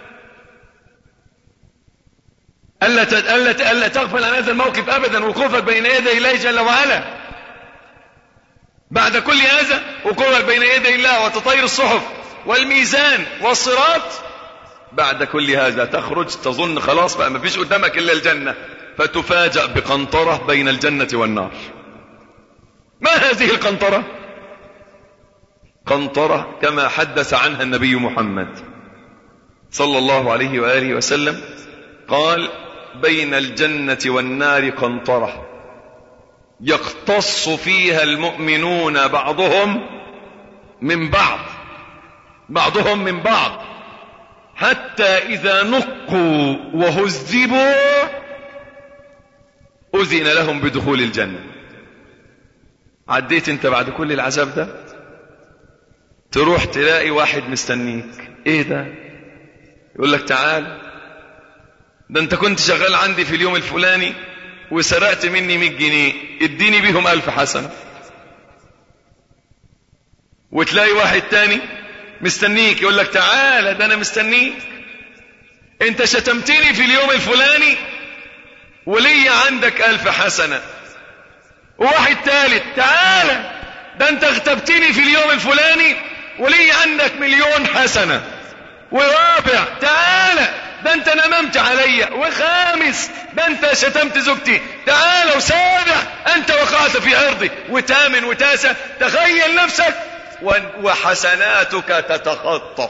ألا تغفل عن هذا الموقف أبدا، وقوفك بين يدي الله جل وعلا. بعد كل هذا وقوفك بين يدي الله وتطير الصحف والميزان والصراط، بعد كل هذا تخرج تظن خلاص بقى ما فيش قدامك إلا الجنة، فتفاجأ بقنطرة بين الجنة والنار. ما هذه القنطرة؟ قنطرة كما حدث عنها النبي محمد صلى الله عليه وآله وسلم، قال بين الجنة والنار قنطرة يقتص فيها المؤمنون بعضهم من بعض حتى إذا نقوا وهذبوا أذن لهم بدخول الجنة. عديت انت بعد كل العذاب ده، تروح تلاقي واحد مستنيك. ايه ده؟ يقول لك تعال، ده انت كنت شغال عندي في اليوم الفلاني وسرقت مني 100 جنيه، اديني بيهم 1000 حسنة. وتلاقي واحد تاني مستنيك يقول لك تعال، ده انا مستنيك، انت شتمتني في اليوم الفلاني ولي عندك 1000 حسنة. وواحد ثالث تعال، ده انت اغتبتني في اليوم الفلاني ولي عندك 1,000,000 حسنة. ورابع تعال، ده انت نممت عليا. وخامس ده انت شتمت زوجتي. تعال. وسابع انت وقعت في عرضي. وثامن وتاسع، تخيل نفسك وحسناتك تتخطف.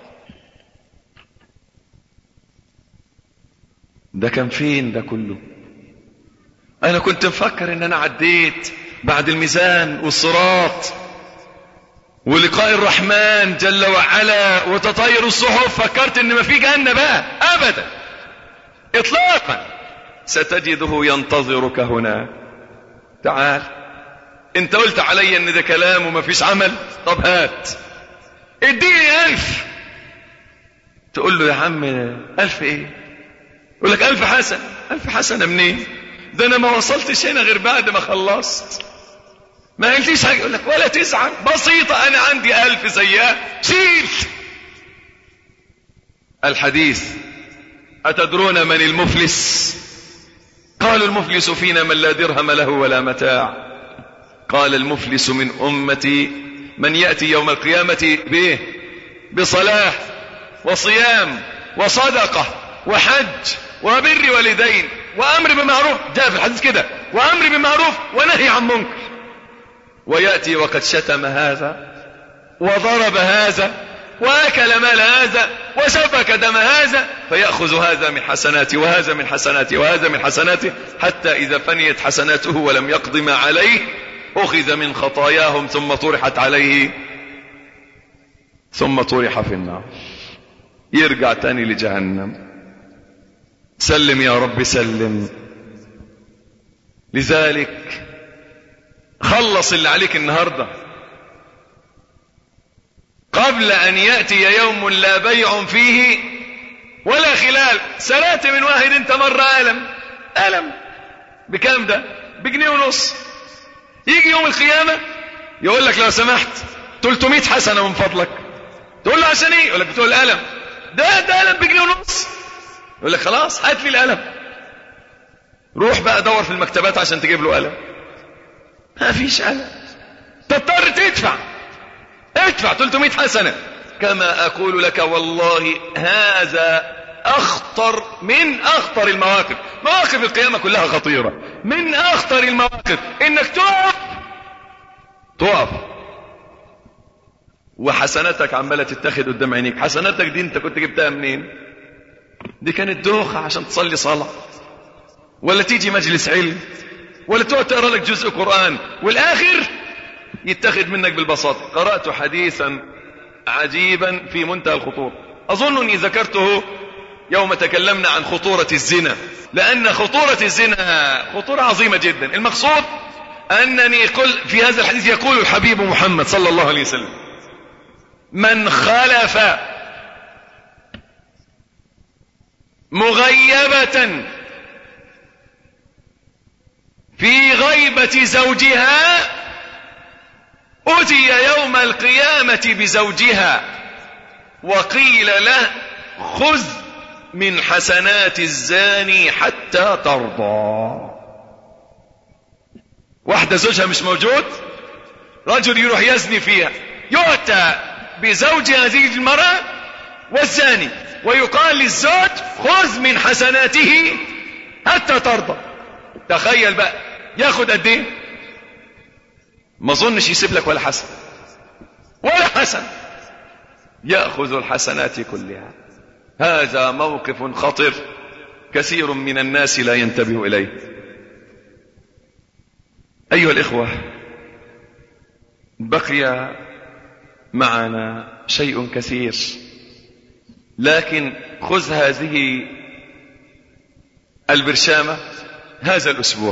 ده كان فين ده كله؟ انا كنت مفكر ان انا عديت بعد الميزان والصراط ولقاء الرحمن جل وعلا وتطاير الصحف، فكرت ان ما في جنة بقى. ابدا اطلاقا. ستجده ينتظرك هنا. تعال، انت قلت علي ان ده كلام وما فيش عمل، طب هات اديني 1000. تقول له يا عم 1000 ايه؟ يقول لك 1000 حسنة. 1000 حسنة منين؟ ده انا ما وصلتش هنا غير بعد ما خلصت. ما قلتيش حاجة، يقول لك ولا تزعل، بسيطة، أنا عندي 1000 زيها، شيل. الحديث: أتدرون من المفلس؟ قالوا: المفلس فينا من لا درهم له ولا متاع. قال: المفلس من أمتي من يأتي يوم القيامة بصلاة وصيام وصدقة وحج وبر والدين وأمر بمعروف، جاء في الحديث كده، وأمر بمعروف ونهي عن منكر، ويأتي وقد شتم هذا وضرب هذا وأكل مال هذا وسفك دم هذا، فيأخذ هذا من حسناته وهذا من حسناته وهذا من حسناته، حتى إذا فنيت حسناته ولم يقض ما عليه أخذ من خطاياهم ثم طرحت عليه ثم طرح في النار، يرجع تاني لجهنم. سلم يا رب سلم. لذلك خلص اللي عليك النهارده قبل أن يأتي يوم لا بيع فيه ولا خلال. سرقت من واحد انت مرة ألم بكام ده؟ ب1.50 جنيه. يجي يوم القيامة يقول لك لو سمحت 300 حسنة من فضلك. تقول له عشان ايه؟ يقول لك بتقول الألم ده ألم ب1.50 جنيه. يقول لك خلاص هات لي الألم. روح بقى دور في المكتبات عشان تجيب له ألم. ما فيش ألم، تضطر ادفع 300 حسنة. كما أقول لك والله هذا من أخطر المواقف. مواقف القيامة كلها خطيرة. من أخطر المواقف إنك تقف وحسناتك عمالة تتاخد قدام عينيك. حسناتك دي انت كنت جبتها منين؟ دي كانت دوخة عشان تصلي صلاة، ولا تيجي مجلس علم، ولا تقعد تقرأ لك جزء قرآن، والآخر يتخذ منك بالبساطة. قرأت حديثا عجيبا في منتهى الخطورة، أظنني ذكرته يوم تكلمنا عن خطورة الزنا، لأن خطورة الزنا خطورة عظيمة جدا. المقصود أنني في هذا الحديث يقول الحبيب محمد صلى الله عليه وسلم: من خلف مغيبة في غيبة زوجها أتي يوم القيامة بزوجها وقيل له: خذ من حسنات الزاني حتى ترضى. واحدة زوجها مش موجود، رجل يروح يزني فيها، يؤتى بزوج هذه المرأة والزاني ويقال للزوج: خذ من حسناته حتى ترضى. تخيل بقى ياخد قد ايه؟ ما ظنش يسيب لك ولا حسن، يأخذ الحسنات كلها. هذا موقف خطر كثير من الناس لا ينتبه إليه. أيها الإخوة، بقي معنا شيء كثير، لكن خذ هذه البرشامة هذا الأسبوع.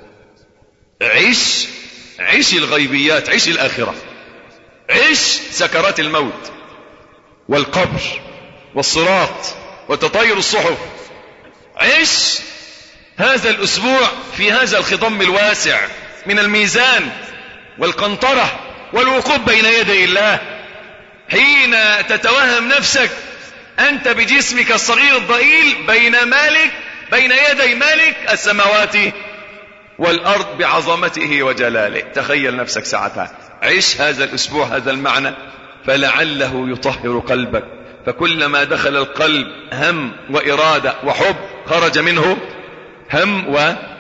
عيش الغيبيات، عيش الآخرة، عيش سكرات الموت والقبر والصراط وتطاير الصحف. عيش هذا الأسبوع في هذا الخضم الواسع من الميزان والقنطرة والوقوف بين يدي الله، حين تتوهم نفسك أنت بجسمك الصغير الضئيل بين يدي مالك السماوات والأرض بعظمته وجلاله. تخيل نفسك ساعتها. عيش هذا الأسبوع هذا المعنى، فلعله يطهر قلبك. فكلما دخل القلب هم وإرادة وحب خرج منه هم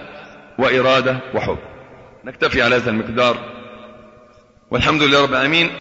وإرادة وحب. نكتفي على هذا المقدار، والحمد لله رب العالمين.